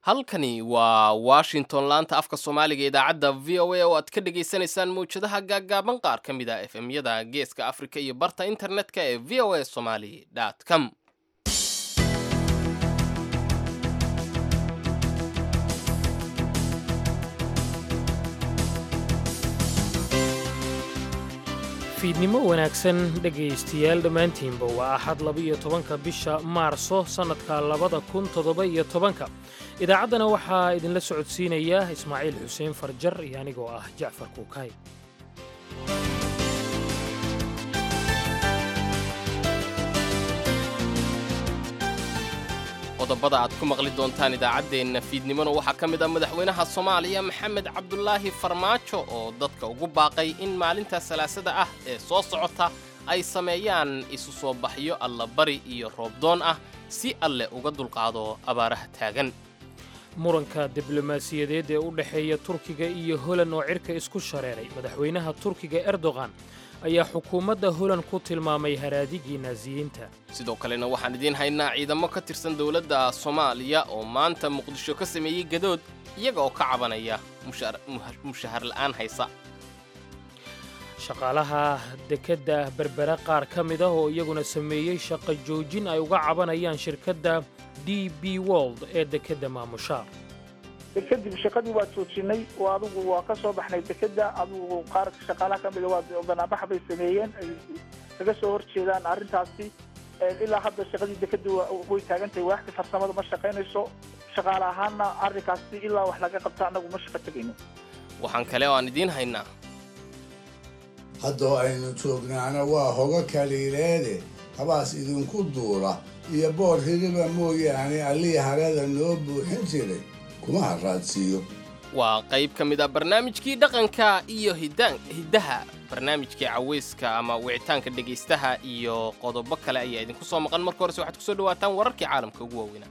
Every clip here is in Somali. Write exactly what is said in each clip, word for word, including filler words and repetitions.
halkani waa washington laanta afka soomaaliga idaacadda v o a oo aad ka dhagaysanaysaan mawjadaha gaaggaaban qaar ka mid a f m-yada geeska afrika iyo barta internetka ee v o a somali com fiidnimo wanaagsan dhegaystayaal dhammaantiinba waa axad laba-iyo tobanka bisha maarso sannadka labada kun toddoba iyo tobanka idaacaddana waxaa idinla socodsiinaya ismaaciil xuseen farjar iyo anigoo ah jacfar kuukay qodobada aad ku maqli doontaan idaacaddeenna fiidnimona waxaa ka mid ah madaxweynaha soomaaliya maxamed cabdulaahi farmaajo oo dadka ugu baaqay in maalinta salaasada ah ee soo socota ay sameeyaan isu soo baxyo allabari iyo roobdoon ah si alle uga dulqaado abaaraha taagan muranka diblomaasiyadeed ee u dhexeeya turkiga iyo holan oo cirka isku shareeray madaxweynaha turkiga erdogan ayaa xukuumadda holan ku tilmaamay haraadigii naasiyiinta sidoo kalena waxaan idiin haynaa ciidamo ka tirsan dowladda soomaaliya oo maanta muqdisho ka sameeyey gadood iyaga oo ka cabanaya mushahar la'aan haysa shaqaalaha dekedda berbera qaar ka mid ah oo iyaguna sameeyey shaqo joojin ay uga cabanayaan shirkadda d b wold ee dekedda maamusha kadib shaqadii waa joojinay oo adigu waa ka soo baxnay dekedda adigu qaar shaqaalaha ka mida waa banaanbax bay sameeyeen ay kaga soo horjeedaan arrintaasi ilaa hadda shaqadii dekedda way taagantahay waaxda farsamada ma shaqaynayso shaqaale ahaanna arrinkaasi ilaa wax laga qabta annagu ma shaqo tegayno waxaan kale oo aan idiin haynaa haddoo aynu joognaana waa hogo kaliileede habaas idinku duula iyo boor hiriba mooyaane allii harada noo buuxin jiray kuma haraadsiiyo waa qayb ka mid ah barnaamijkii dhaqanka iyo hiddaha barnaamijkii caweyska ama wicitaanka dhegaystaha iyo qodobo kale ayaa idinku soo maqan marka horese waxaad ku soo dhawaataan wararkii caalamka ugu waaweynaa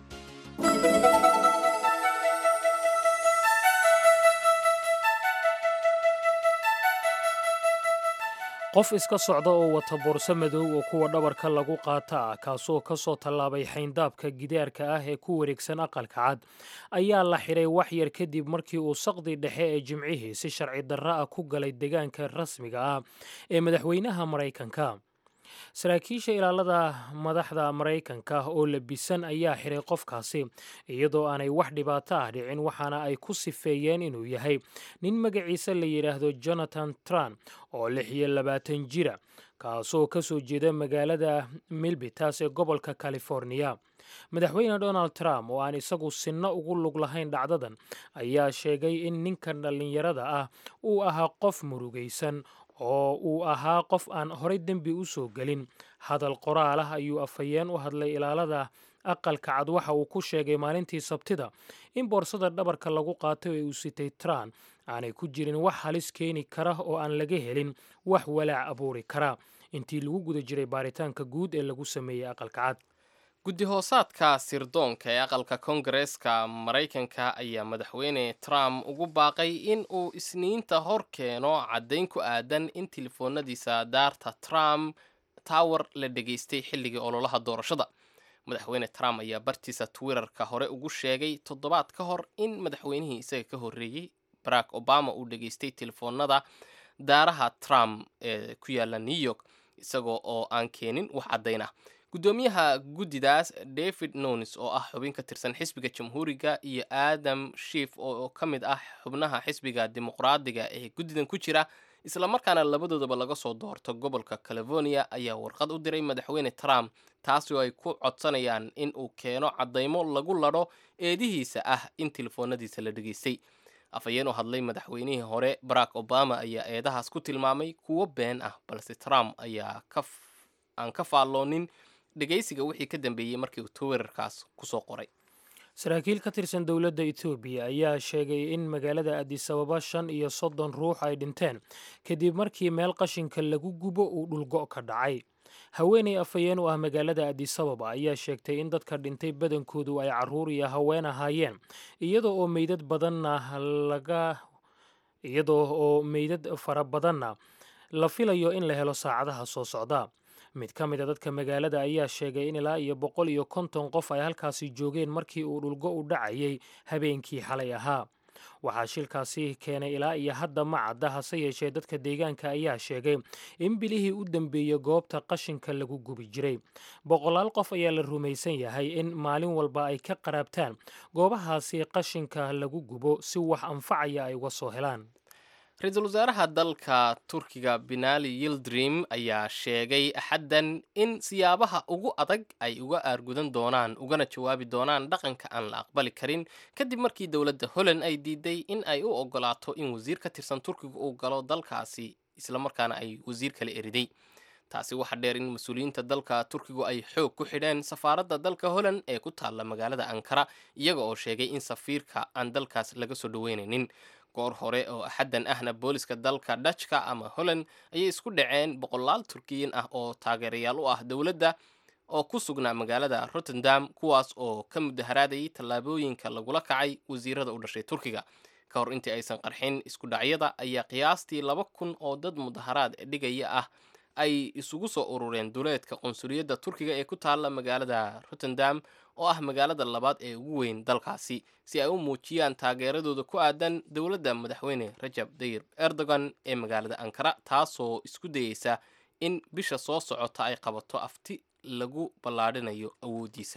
qof iska socda oo wata boorso madow oo kuwa dhabarka lagu qaata ah kaasoo ka soo tallaabay xayndaabka gidaarka ah ee ku wareegsan aqalka cad ayaa la xidhay wax yar kadib markii uu saqdi dhexe ee jimcihii si sharci darra ah ku galay deegaanka rasmiga ah ee madaxweynaha maraykanka saraakiisha ilaalada madaxda maraykanka oo labisan ayaa xiray qofkaasi iyadoo aanay wax dhibaato ah dhicin waxaana ay ku sifeeyeen inuu yahay nin magaciisa la yidhaahdo jonathan tran oo lix iyo labaatan jira kaasoo ka soo jeeda magaalada milbitas ee gobolka californiya madaxweyne donald trump oo aan isagu sinno ugu lug lahayn dhacdadan ayaa sheegay in ninkan dhallinyarada ah uu ahaa qof murugaysan oo uu ahaa qof aan horay dembi u soo gelin hadal qoraal ah ayuu afhayeen u hadlay ilaalada aqalka cad waxa uu ku sheegay maalintii sabtida in boorsada dhabarka lagu qaatay ee uu sitay tran aanay ku jirin wax halis keeni kara oo aan laga helin wax walaac abuuri kara intii lagu guda jiray baaritaanka guud ee lagu sameeyey aqalka cad guddi hoosaadka sirdoonka ee aqalka koongareeska maraykanka ayaa madaxweyne trump ugu baaqay in uu isniinta hor keeno caddayn ku aadan in telefoonadiisa daarta trump tower la dhegaystay xilligii ololaha doorashada madaxweyne trump ayaa bartiisa twitterka hore ugu sheegay toddobaad ka hor in madaxweynihii isaga ka horreeyey barack obama uu dhegaystay telefoonada daaraha trump ee ku yaalla new york isagoo oo aan keenin wax caddayn ah guddoomiyaha guddidaas david nonis oo ah xubin ka tirsan xisbiga jamhuuriga iyo adam shief oo ka mid ah xubnaha xisbiga dimuqraadiga ee guddidan ku jira islamarkaana labadoodaba laga soo doorto gobolka california ayaa warqad u diray madaxweyne trump taasi oo ay ku codsanayaan in uu keeno caddaymo lagu ladho eedihiisa ah in telefoonadiisa la dhegaystay afhayeen u hadlay madaxweynihii hore barack obama ayaa eedahaas ku tilmaamay kuwo been ah balse trump ayaa aan ka faalloonin dhegaysiga wixii ka dambeeyey markii uu twitterkaas ku soo qoray saraakiil ka tirsan dowladda etoobiya ayaa sheegay in magaalada adisababa shan iyo soddon ruux ay dhinteen kadib markii meel qashinka lagu gubo uu dhulgo' ka dhacay haweenay afhayeen u ah magaalada adisababa ayaa sheegtay in dadka dhintay badankoodu ay carruur iyo haween ahaayeen iyadoo oo meydad badanna laga iyadoo oo meydad fara badanna la filayo in la helo saacadaha soo socda mid ka mid a dadka magaalada ayaa sheegay in ilaa iyo boqol iyo konton qof ay halkaasi joogeen markii uu dhulgo u dhacayay habeenkii xalay ahaa. waxaa shilkaasi keenay ilaa iyo hadda ma cadda, hase yeeshee dadka deegaanka ayaa sheegay in bilihii u dambeeyey goobta qashinka lagu gubi jiray. boqolaal qof ayaa la rumaysan yahay in maalin walba ay ka qaraabtaan goobahaasi qashinka lagu gubo si wax anfacaya ay uga soo helaan. ra-iisul wasaaraha dalka turkiga Binali Yildirim ayaa sheegay axaddan in siyaabaha ugu adag ay uga aargudan doonaan ugana jawaabi doonaan dhaqanka aan la aqbali karin kadib markii dowladda Holland ay diiday in ay u ogolaato in wasiir ka tirsan Turkiga uu galo dalkaasi isla markaana ay wasiir kale eriday. taasi waxa dheer in mas-uuliyiinta dalka Turkigu ay xoog ku xidheen safaaradda dalka Holland ee ku taalla magaalada Ankara iyaga oo sheegay in safiirka aan dalkaas laga soo dhaweynaynin. goor hore oo axaddan ahna booliska dalka Dutchka ama Holland ayay isku dhaceen boqolaal Turkiyiin ah oo taageerayaal u ah dowladda oo ku sugnaa magaalada Rotterdam kuwaas oo ka mudaharaadayay tallaabooyinka lagula kacay wasiirada u dhashay Turkiga. ka hor intii aysan qarxin isku dhacyada ayaa qiyaastii laba kun oo dad mudaharaad dhigaya ah ay isugu soo urureen duleedka qunsuliyadda Turkiga ee ku taalla magaalada Rotterdam oo ah magaalada labaad ee ugu weyn dalkaasi si ay u muujiyaan taageeradooda ku aadan dowladda madaxweyne Rajab Tayyip Erdogan ee magaalada Ankara taasoo isku dayeysa in bisha soo socota ay qabato afti lagu ballaadhinayo awoodiisa.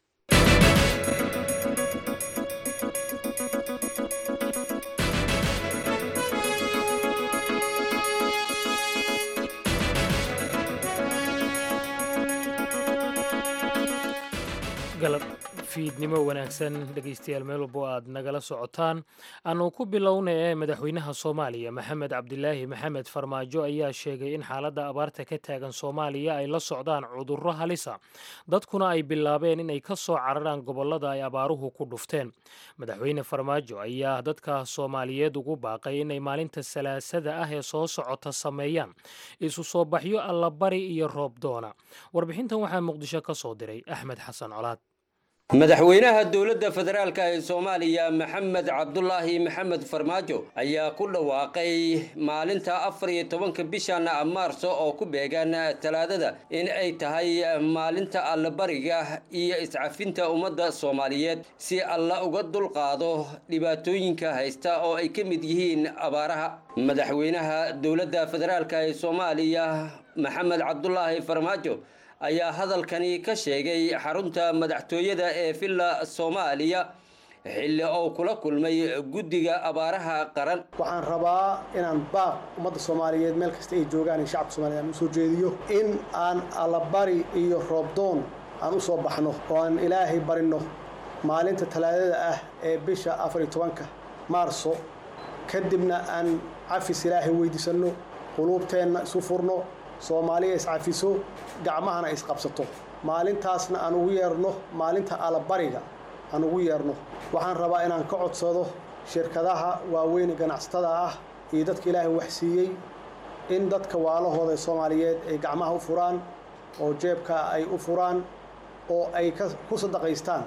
galab fiidnimo wanaagsan dhegaystayaal meel walbo aad nagala socotaan. aanu ku bilowna ee madaxweynaha Soomaaliya Maxamed Cabdilaahi Maxamed Farmaajo ayaa sheegay in xaaladda abaarta ka taagan Soomaaliya ay la socdaan cudurro halisa dadkuna ay bilaabeen inay ka soo cararaan gobollada ay abaaruhu ku dhufteen. madaxweyne Farmaajo ayaa dadka Soomaaliyeed ugu baaqay inay maalinta salaasada ah ee soo socota sameeyaan isu soo baxyo allabari iyo roob doona. warbixintan waxaa Muqdisho ka soo diray Axmed Xasan Colaad. madaxweynaha dowladda federaalka ee Soomaaliya Maxamed Cabdulaahi Maxamed Farmaajo ayaa ku dhawaaqay maalinta afar iyo tobanka bishan Maarso oo ku beegan Talaadada in ay tahay maalinta allabariga iyo iscafinta ummadda Soomaaliyeed si alla uga dulqaado dhibaatooyinka haysta oo ay ka mid yihiin abaaraha. madaxweynaha dowladda federaalka ee Soomaaliya Maxamed Cabdulaahi Farmaajo ayaa hadalkani ka sheegay xarunta madaxtooyada ee Villa Soomaaliya xilli oo kula kulmay guddiga abaaraha qaran. waxaan rabaa inaan baaq ummadda Soomaaliyeed meel kasta ay joogaan in shacabka Soomaaliyeed u soo jeediyo in aan allabari iyo roobdoon aan u soo baxno oo aan Ilaahay barino maalinta Talaadada ah ee bisha afar iyo tobanka Maarso kadibna aan cafis Ilaahay weydiisano qulubteena isu furno Soomaaliya is cafiso gacmahana is qabsato maalintaasna aan ugu yeerno maalinta allabariga aan ugu yeerno. waxaan rabaa inaan ka codsado shirkadaha waaweyn ganacsatada ah iyo dadka Ilaahay wax siiyay in dadka waalahooda Soomaaliyeed ay gacmaha u furaan oo jeebka ay u furaan oo ay ku sadaqaystaan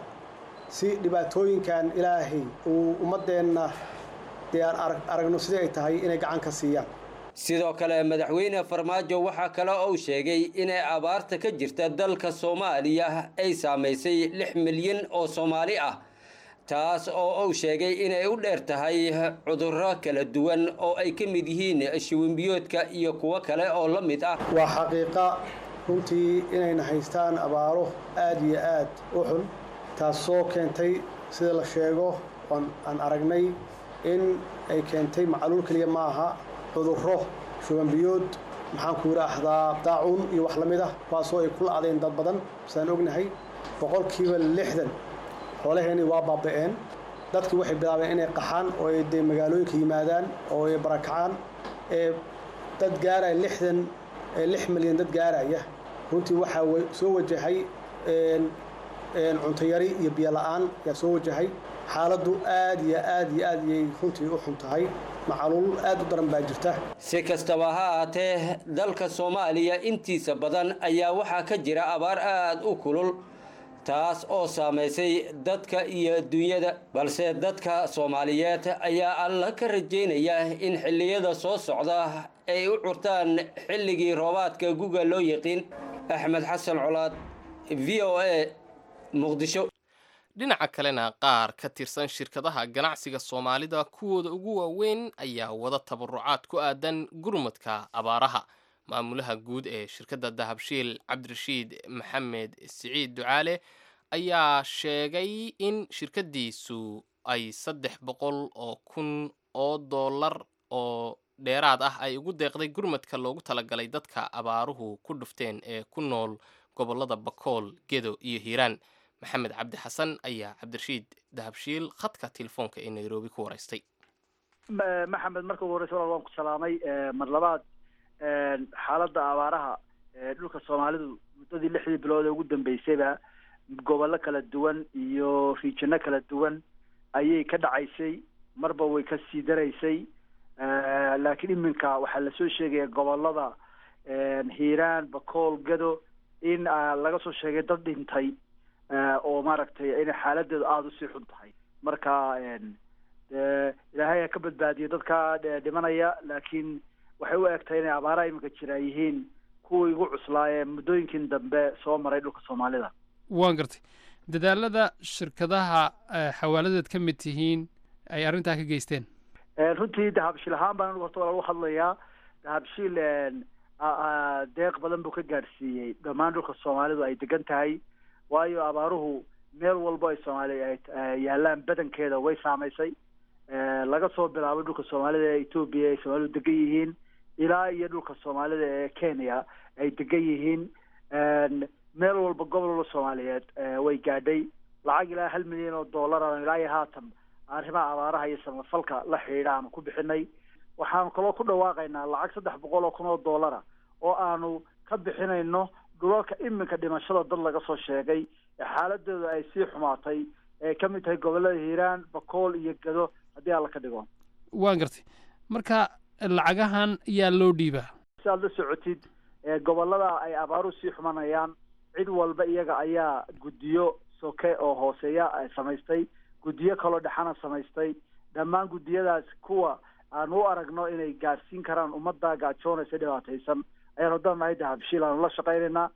si dhibaatooyinkan Ilaahay uu ummadeena diyar aragno sidii ay tahay inay gacan ka siiyaan. sidoo kale madaxweyne Farmaajo waxa kale oo sheegay in abaarta ka jirta dalka Soomaaliya ay saameysay lix milyan oo Soomaali ah taas oo uu sheegay in ay u dheer tahay cudurro kala duwan oo ay ka mid yihiin shuban biyoodka iyo kuwa kale oo la mid ah. waa xaqiiqa runtii inayna haystaan abaaro aad iyo aad u xun taasoo keentay sida la sheego aan aragnay in ay keentay macluul kaliya maaha cudurro shuban biyood maxaan ku yiraahdaa daacun iyo wax la mid ah kuwaasoo ay kula adeen dad badan saan ognahay boqolkiiba lixdan xoolaheeni waa baaba'een. dadkii waxay bilaabeen inay qaxaan oo ay de magaalooyinka yimaadaan oo ay barakacaan ee dad gaaraya lixdan lix milyan dad gaaraya. runtii waxaa soo wajahay cunto yari iyo biyo la'aan yaa soo wajahay. xaaladdu aad iyo aad iyo aad ayay runtii u xun tahay. macluul aad u daran baa jirta. si kastaba ha ahaatee dalka Soomaaliya intiisa badan ayaa waxaa ka jira abaar aad u kulul taas oo saameysay dadka iyo dunyada balse dadka Soomaaliyeed ayaa alla ka rajeynaya in xilliyada soo socda ay u curtaan xilligii roobaadka guga loo yaqaan. axmed xasan colaad v o a muqdisho. dhinaca kalena qaar ka tirsan shirkadaha ganacsiga soomaalida kuwooda ugu waaweyn ayaa wada tabarucaad ku aadan gurmadka abaaraha. maamulaha guud ee shirkadda dahabshiil cabdirashiid maxamed siciid ducaale ayaa sheegay in shirkaddiisu ay saddex boqol oo kun oo dollar oo dheeraad ah ay ugu deeqday gurmadka loogu talagalay dadka abaaruhu ku dhufteen ee ku nool gobollada bakool, gedo iyo hiiraan. maxamed cabdi xasan ayaa cabdirashiid dahabshiil khadka telefoonka ee nairobi ku waraystay. maxamed marka ugu horeysa waan ku salaamay. mar labaad xaaladda abaaraha dhulka soomaalidu muddadii lixdii bilood ee ugu dambeysayba gobollo kala duwan iyo riijino kala duwan ayay ka dhacaysay, marba way ka sii daraysay. laakiin iminka waxaa lasoo sheegaya gobollada hiiraan, bakool, gado in laga soo sheegay dad dhintay oo maaragtay inay xaaladeedu aada usii xun tahay. marka ilaahay ha ka badbaadiyo dadka dhimanaya, laakiin waxay u egtahay inay abaaraha iminka jira yihiin kuwii ugu cuslaayee muddooyinkin dambe soo maray dhulka soomaalida. waan gartay dadaalada shirkadaha xawaaladeed ka mid tihiin ay arrintaa ka geysteen. runtii dahabshiil ahaan baan horta lagu hadlayaa. dahabshiil deeq badan buu ka gaadhsiiyey dhammaan dhulka soomaalidu ay degan tahay, waayo abaaruhu meel walbo ay soomaaliya ay yaalaan badankeeda way saamaysay. laga soo bilaabo dhulka soomaalida ee etoobiya ay soomaalidu degan yihiin ilaa iyo dhulka soomaalida ee kenya ay degan yihiin. meel walba gobol walba soomaaliyeed way gaadhay. lacag ilaa hal milyan oo dollar aan ilaa iyo haatan arrimaha abaaraha iyo samafalka la xidhiidha aanu ku bixinay. waxaanu kaloo ku dhawaaqaynaa lacag saddex boqol oo kun oo dollara oo aanu ka bixinayno dhulalka iminka dhimashada dad laga soo sheegay ee xaaladooda ay sii xumaatay ee ka mid tahay gobollada hiiraan, bakool iyo gado haddii alla ka dhigo. waan gartay marka lacagahan yaa loo dhiibaa. si aad la socotid gobollada ay abaaruhu sii xumanayaan cid walba iyaga ayaa guddiyo soke oo hooseeya ay samaystay, guddiyo kaloo dhexana samaystay. dhammaan guddiyadaas kuwa aan u aragno inay gaadhsiin karaan ummadda gaajoonaysa dhibaataysan ayaan haddaan nahay dahabshiil aanu la shaqaynaynaa.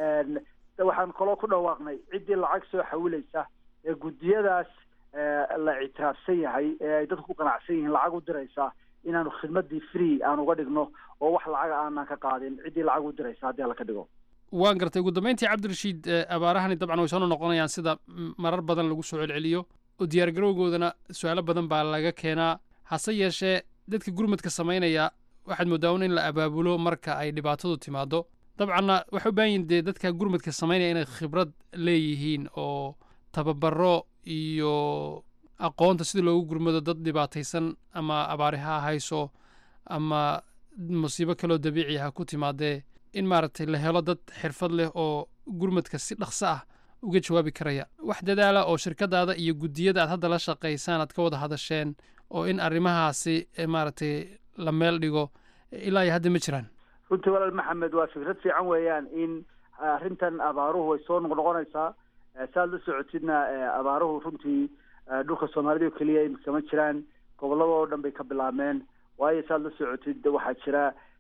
waxaan kaloo ku dhawaaqnay ciddii lacag soo xawilaysa ee guddiyadaas la ictiraafsan yahay ee ay dadku ku qanacsan yihiin lacag u diraysa inaanu khidmadii free aan uga dhigno oo wax lacaga aanan ka qaadin ciddii lacag u diraysa haddii alla ka dhigo. waan gartay ugu dambeyntii cabdirashiid abaarahani dabcan way soo noqonayaan sida marar badan lagu soo celceliyo oo diyaargarowgoodana su-aalo badan baa laga keenaa. hase yeeshee dadka gurmadka samaynaya waxaad moodaa un in la abaabulo marka ay dhibaatadu timaado. dabcanna waxay u baahan yihin dee dadka gurmadka samaynaya inay khibrad leeyihiin oo tababaro iyo aqoonta sida loogu gurmado dad dhibaataysan ama abaari ha hayso ama musiibo kaloo dabiici ha ku timaadee in maaragtay la helo dad xirfad leh oo gurmadka si dhaqso ah uga jawaabi karaya. wax dadaala oo shirkadaada iyo guddiyada aad hadda la shaqaysaan aad ka wada hadasheen oo in arrimahaasi maaragtay la meel dhigo ilaa iyo hadda ma jiraan. runtii walaal maxamed waa fikrad fiican weeyaan in arrintan abaaruhu way soo noqnoqonaysaa. saad la socotidna abaaruhu runtii dhulka soomaalida oo keliya imika ma jiraan, gobollada oo dhan bay ka bilaabmeen. waayo saad la socotid waxaa jira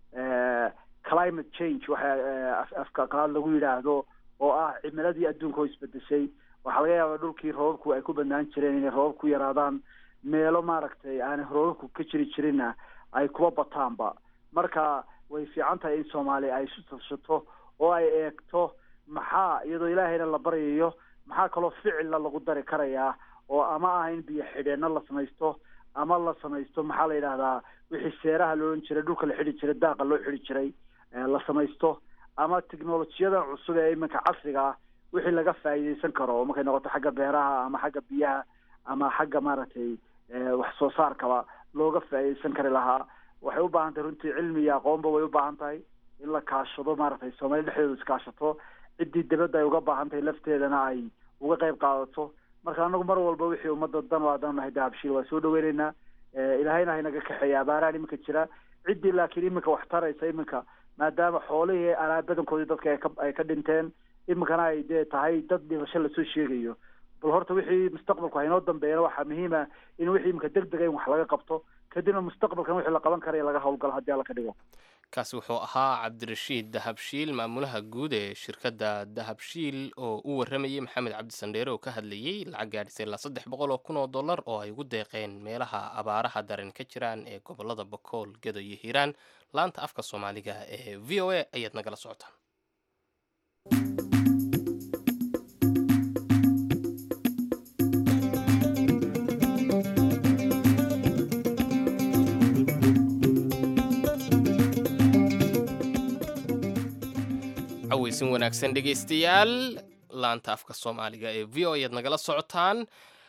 climate change waxa afka qalaad lagu yidhaahdo oo ah cimiladii adduunka oo isbedeshay. waxaa laga yaabaa dhulkii roobabku ay ku banaan jireen inay roobab ku yaraadaan, meelo maaragtay aanay roobabku ka jiri jirinna ay kuba bataanba. marka way fiican tahay in soomaaliya ay isu tashato oo ay eegto maxaa iyadoo ilaahayna la baryayo maxaa kaloo ficilla lagu dari karayaa oo ama ah in biyo xidheenno la samaysto ama la samaysto maxaa la yidhaahdaa wixii seeraha loolan jiray dhulka la xidhi jiray daaqa loo xidhi jiray la samaysto, ama teknolojiyadan cusub ee iminka casriga ah wixii laga faa'iidaysan karo oo markay noqoto xagga beeraha ama xagga biyaha ama xagga maaragtay wax soo saarkaba looga faa'iidaysan kari lahaa. waxay u baahan tahay runtii cilmi iyo aqoonba way u baahan tahay in la kaashado maaragtay soomaaliya dhexdeedu iskaashato, ciddii dibadda ay uga baahan tahay lafteedana ay uga qayb qaadato. marka anagu mar walba wixii ummadda dan waa dan nahay dahabshiil waa soo dhaweynaynaa. ilaahayna haynaga kaxeeya abaarahan iminka jira. ciddii laakiin iminka wax taraysa iminka maadaama xoolihii alaa badankoodii dadka ay ka ay ka dhinteen iminkana ay dee tahay dad dhimasho lasoo sheegayo, bal horta wixii mustaqbalku haynoo dambeeyana waxaa muhiima in wixii iminka deg dega in wax laga qabto kadibna mustaqbalkan wixii la qaban karaya laga howlgalo haddii alla ka dhigo. kaasi wuxuu ahaa cabdirashiid dahabshiil maamulaha guud ee shirkadda dahabshiil oo u warramayay maxamed cabdi sandheere oo ka hadlayey lacag gaadhisay ilaa saddex boqol oo kun oo dollar oo ay ugu deeqeen meelaha abaaraha daran ka jiraan ee gobolada bakool gedo iyo hiiraan laanta afka soomaaliga ee v o a ayaad nagala socotaan. caweysin wanaagsan dhegaystayaal laanta afka soomaaliga ee v o ayaad nagala socotaan.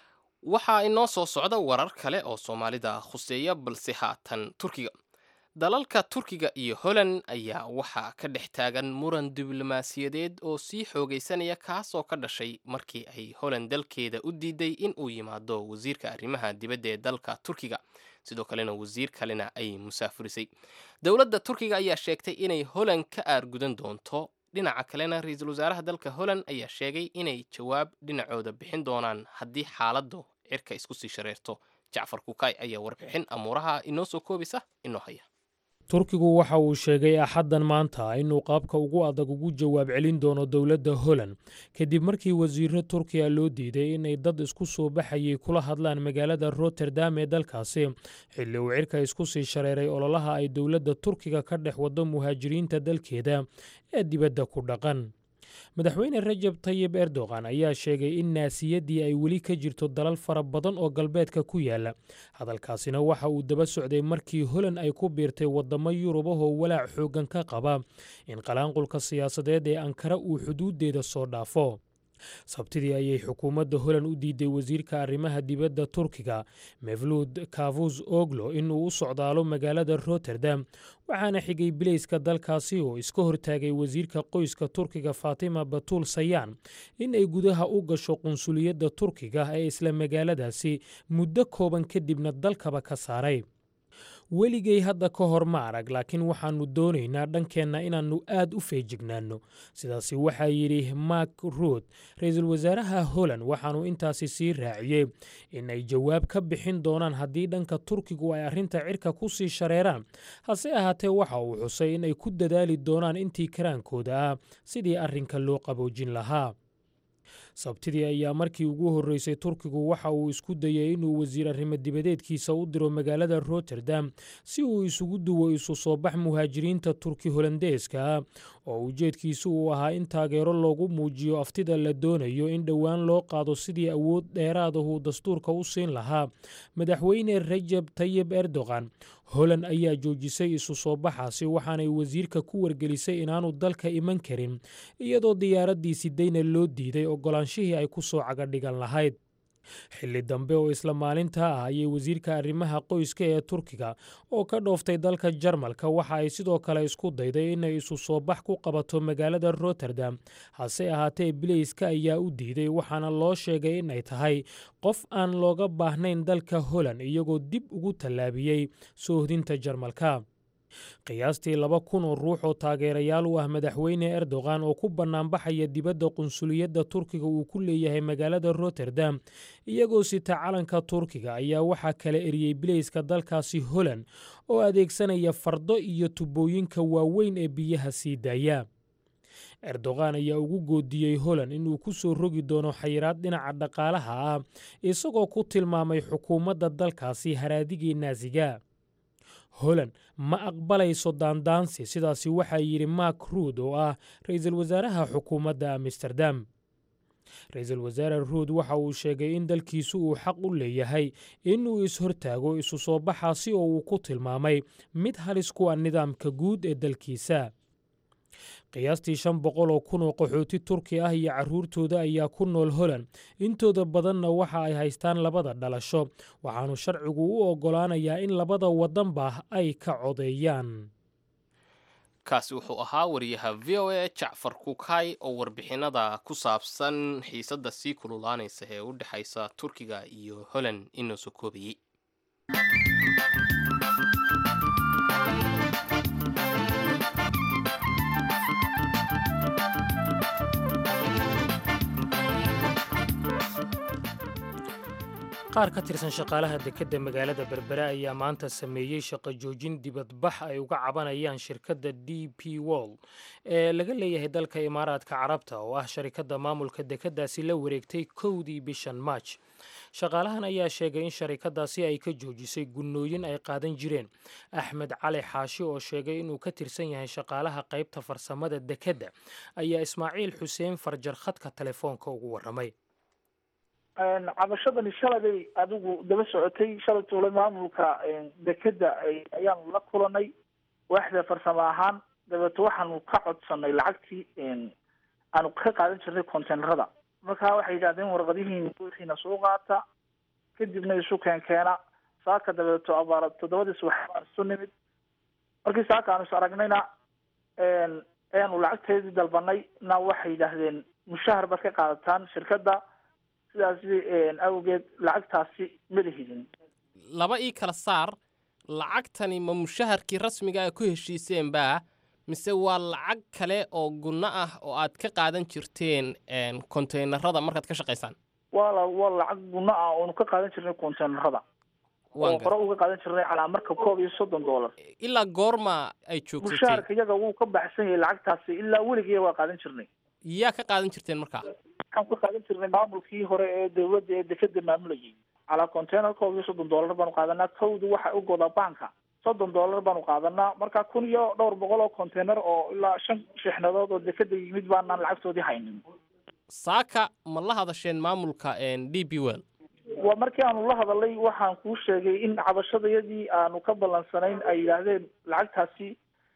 waxaa inoo soo socda warar kale oo soomaalida khuseeya balse haatan turkiga. dalalka turkiga iyo holand ayaa waxaa ka dhex taagan muran diblomaasiyadeed oo sii xoogaysanaya kaasoo ka dhashay markii ay holand dalkeeda u diiday in uu yimaado wasiirka arrimaha dibadda ee dalka turkiga, sidoo kalena wasiir kalena ay musaafurisay. dowladda turkiga ayaa sheegtay inay holand ka aargudan doonto. dhinaca kalena ra-iisul wasaaraha dalka holand ayaa sheegay inay jawaab dhinacooda bixin doonaan haddii xaaladdu cirka isku sii shareerto. jacfar kukay ayaa warbixin amuuraha inoo soo koobisa inoo haya. turkigu waxa uu sheegay axaddan maanta inuu qaabka ugu adag ugu jawaab celin doono dowladda holand kadib markii wasiirro turkiya loo diiday inay dad isku soo baxayay kula hadlaan magaalada rotterdam ee dalkaasi xilli uu cirka isku sii shareeray ololaha ay dowladda turkiga ka dhex wado muhaajiriinta dalkeeda ee dibadda ku dhaqan. madaxweyne rajab tayib erdogan ayaa sheegay in naasiyaddii ay weli ka jirto dalal fara badan oo galbeedka ku yaala. hadalkaasina waxa uu daba socday markii holand ay ku biirtay waddamo yurubahoo walaac xooggan ka qaba in qalaanqulka siyaasadeed ee ankara uu xuduuddeeda soo dhaafo. sabtidii ayay xukuumadda holand u diiday wasiirka arrimaha dibadda turkiga mevluud kavus oglo inuu u socdaalo magaalada rotterdam, waxaana xigay bileyska dalkaasi oo iska hortaagay wasiirka qoyska turkiga fatima batuul sayaan in ay gudaha u gasho qunsuliyadda turkiga ee isla magaaladaasi muddo kooban kadibna dalkaba ka saaray. weligay hadda ka hor ma arag, laakiin waxaannu doonaynaa dhankeenna inaannu aad u feejignaanno. sidaasi waxaa yidhi mark ruud ra-iisul wasaaraha holand, waxaannu intaasi sii raaciyey in ay jawaab ka bixin doonaan haddii dhanka turkigu ay arrinta cirka ku sii shareeraan. hase ahaatee waxa uu xusay in ay ku dadaali doonaan intii karaankooda ah sidii arrinka loo qaboojin lahaa. sabtidii ayaa markii ugu horreysay turkigu waxa uu isku dayay inuu wasiir arrimo dibadeedkiisa u diro magaalada rotterdam si uu isugu duwo isu soo bax muhaajiriinta turki holandeeska ah oo ujeedkiisu uu ahaa in taageero loogu muujiyo aftida la doonayo in dhowaan loo qaado sidii awood dheeraadahu dastuurka u siin lahaa madaxweyne rajab tayib erdogan. holand ayaa joojisay isu soo baxaasi waxaanay wasiirka ku wargelisay inaanu dalka iman karin iyadoo diyaaraddii sidayna loo diiday ogolaanshihii ay ku soo cagadhigan lahayd. xilli dambe oo isla maalinta ah ayay wasiirka arrimaha qoyska ee turkiga oo ka dhooftay dalka jarmalka waxa ay sidoo kale isku dayday inay isu soo bax ku qabato magaalada rotterdam. hase ahaatee bileyska ayaa u diiday, waxaana loo sheegay in ay tahay qof aan looga baahnayn dalka holand iyagoo dib ugu tallaabiyey soohdinta jarmalka. qiyaastii laba kun oo ruux oo taageerayaal u ah madaxweyne erdogan oo ku bannaanbaxaya dibadda qunsuliyadda turkiga uu ku leeyahay magaalada rotterdam iyagoo sita calanka turkiga ayaa waxaa kala eriyey bileyska dalkaasi holand oo adeegsanaya fardo iyo tubooyinka waaweyn ee biyaha sii daaya. erdogan ayaa ugu goodiyey holand inuu ku soo rogi doono xayiraad dhinaca dhaqaalaha ah isagoo ku tilmaamay xukuumadda dalkaasi haraadigii naasiga. holand ma aqbalayso daandaansi, sidaasi waxaa yidhi mark ruud oo ah ra-iisul wasaaraha xukuumadda amsterdam. ra-iisul wasaare ruud waxa uu sheegay in dalkiisu uu xaq u leeyahay inuu is-hortaago isu soo baxaasi oo uu ku tilmaamay mid halis ku ah nidaamka guud ee dalkiisa. qiyaastii shan boqol oo kun oo qaxooti turki ah iyo carruurtooda ayaa ku nool holand, intooda badanna waxa ay haystaan labada dhalasho, waxaanu sharcigu u oggolaanayaa in labada waddanba ay ka codeeyaan. kaasi wuxuu ahaa wariyaha v o a jacfar kukay oo warbixinada ku saabsan xiisadda sii kululaanaysa ee u dhexaysa turkiga iyo holand inoo soo koobayey. qaar ka tirsan shaqaalaha dekedda magaalada berbere ayaa maanta sameeyey shaqo joojin dibadbax ay uga cabanayaan shirkadda d p wol ee laga leeyahay dalka imaaraadka carabta oo ah sharikadda maamulka dekeddaasi la wareegtay kowdii bishan maaj shaqaalahan ayaa sheegay in sharikaddaasi ay ka joojisay gunnooyin ay qaadan jireen axmed cali xaashi oo sheegay inuu ka tirsan yahay shaqaalaha qaybta farsamada dekedda ayaa ismaaciil xuseen farjar khadka telefoonka ugu warramay cabashadani shalay bay adigu daba socotay shalay tuulay maamulka dekedda ayaanu la kulanay waaxda farsamo ahaan dabeeto waxaanu ka codsanay lacagtii aanu ka qaadan jirnay containerada markaa waxay yidhahdeen warqadihiin wixiina soo qaata kadibna isu keenkeena saaka dabeeto abaara toddobadii subax baan isu nimid markii saaka aanu is aragnayna ayaanu lacagteedii dalbanay na waxay yidhaahdeen mushahar baad ka qaadataan shirkadda sidaas awgeed lacagtaasi ma lihidin laba ii kala saar lacagtani ma mushaharkii rasmiga a ku heshiiseen baa mise waa lacag kale oo gunno ah oo aad ka qaadan jirteen containerada markaad ka shaqaysaan waa waa lacag gunno ah oonu ka qaadan jirnay containerada oo hore uga qaadan jirnay calaa marka koob iyo soddon dollar ilaa goorma ay joogtay mushaharka iyaga wuu ka baxsan yahay lacagtaasi ilaa weligii waa qaadan jirnay yaa ka qaadan jirteen markaa waxaan ka qaadan jirnay maamulkii hore ee dawladda ee dekedda maamulayay calaa container koob iyo soddon dollar baanu qaadanaa kowdu waxa u godaa banka soddon dollar baanu qaadanaa marka kun iyo dhowr boqol oo container oo ilaa shan shixnadood oo dekedda yimid baanaan lacagtoodii haynin saaka ma la hadasheen maamulka d p well waa markii aanu la hadalay waxaan kuu sheegay in cabashadayadii aanu ka ballansanayn ay yidhaahdeen lacagtaasi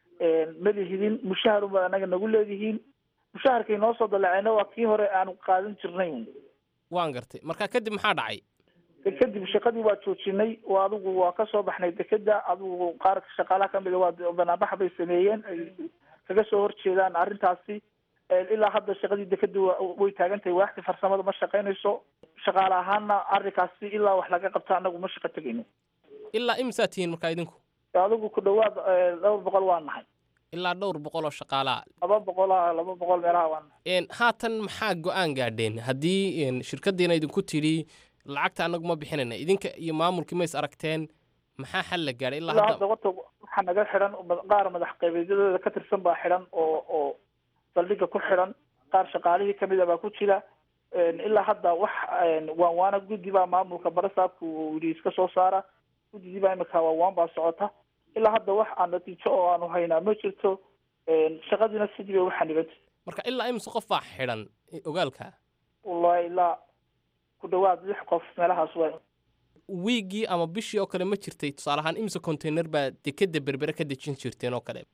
ma lihidin mushahar unbaad anaga nagu leedihiin mushaharkay noo soo dalaceena waa kii hore aanu qaadan jirnay waan gartay marka kadib maxaa dhacay kadib shaqadii waa joojinay oo adigu waa ka soo baxnay dekedda adigu qaar shaqaalaha kamida waa banaanbax bay sameeyeen ay kaga soo horjeedaan arrintaasi ilaa hadda shaqadii dekedda way taagan tahay waaxda farsamada ma shaqaynayso shaqaale ahaanna arrinkaasi ilaa wax laga qabta anagu ma shaqo tegayno ilaa imsaa tihiin markaa idinku adigu ku dhawaad dhowr boqol waan nahay ilaa dhowr boqol oo shaqaalaa laba boqol laba boqol meelaha waan haatan maxaa go-aan gaadheen haddii shirkaddiina idinku tidhi lacagta anagu ma bixinayna idinka iyo maamulkii ma is aragteen maxaa xal la gaadhay ilaa hadda horta waxaa naga xidhan qaar madax qaybeedyadooda ka tirsan baa xidhan oo oo saldhigga ku xidhan qaar shaqaalihii kamida baa ku jira ilaa hadda wax waan waana guddi baa maamulka barasaabka uu yidhi iska soo saara guddidii baa imika waan waan baa socota ilaa hadda wax aan natiijo oo aanu haynaa ma jirto shaqadiina sidii bay waxaa nibanta marka ilaa imise qof baa xidhan ogaalka wallahi ilaa ku dhawaad lix qof meelahaas waa wiigii ama bishii oo kale ma jirtay tusaale ahaan imise container baa dekedda berbere ka dejin jirteen oo kale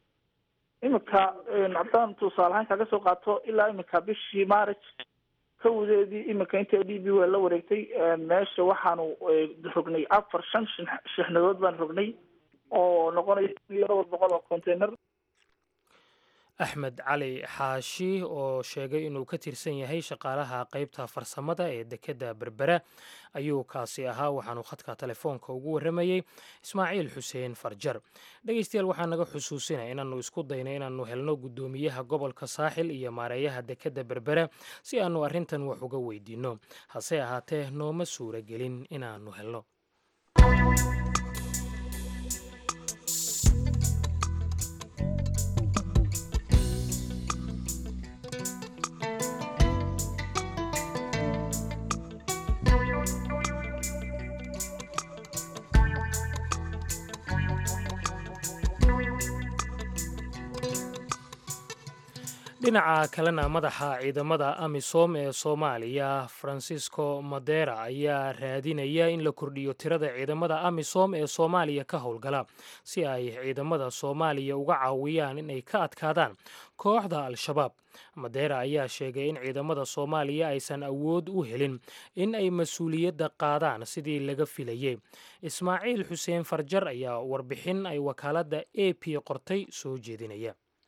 imika haddaan tusaale ahaan kaga soo qaato ilaa imika bishii maaraj kowdeedii imika inta d b wel la wareegtay meesha waxaanu rognay afar shan shixnadood baan rognay oo noqonaya iyo dhowr boqol oo container axmed cali xaashi oo sheegay inuu ka tirsan yahay shaqaalaha qaybta farsamada ee dekedda berbera ayuu kaasi ahaa waxaanu khadka telefoonka ugu warramayey ismaaciil xuseen farjar dhegaystayaal waxaa naga xusuusinaya inaannu isku dayno inaannu helno guddoomiyaha gobolka saaxil iyo maareeyaha dekedda berbera si aannu arrintan wax uga weydiinno hase ahaatee nooma suura gelin inaannu helno dhinaca kalena madaxa ciidamada amisom ee soomaaliya francisco madera ayaa raadinaya in la kordhiyo tirada ciidamada amisom ee soomaaliya ka howlgala si ay ciidamada soomaaliya uga caawiyaan inay ka adkaadaan kooxda al-shabaab madera ayaa sheegay in ciidamada soomaaliya aysan awood u helin in ay mas-uuliyadda qaadaan sidii laga filayey ismaaciil xuseen farjar ayaa warbixin ay wakaaladda a p qortay soo jeedinaya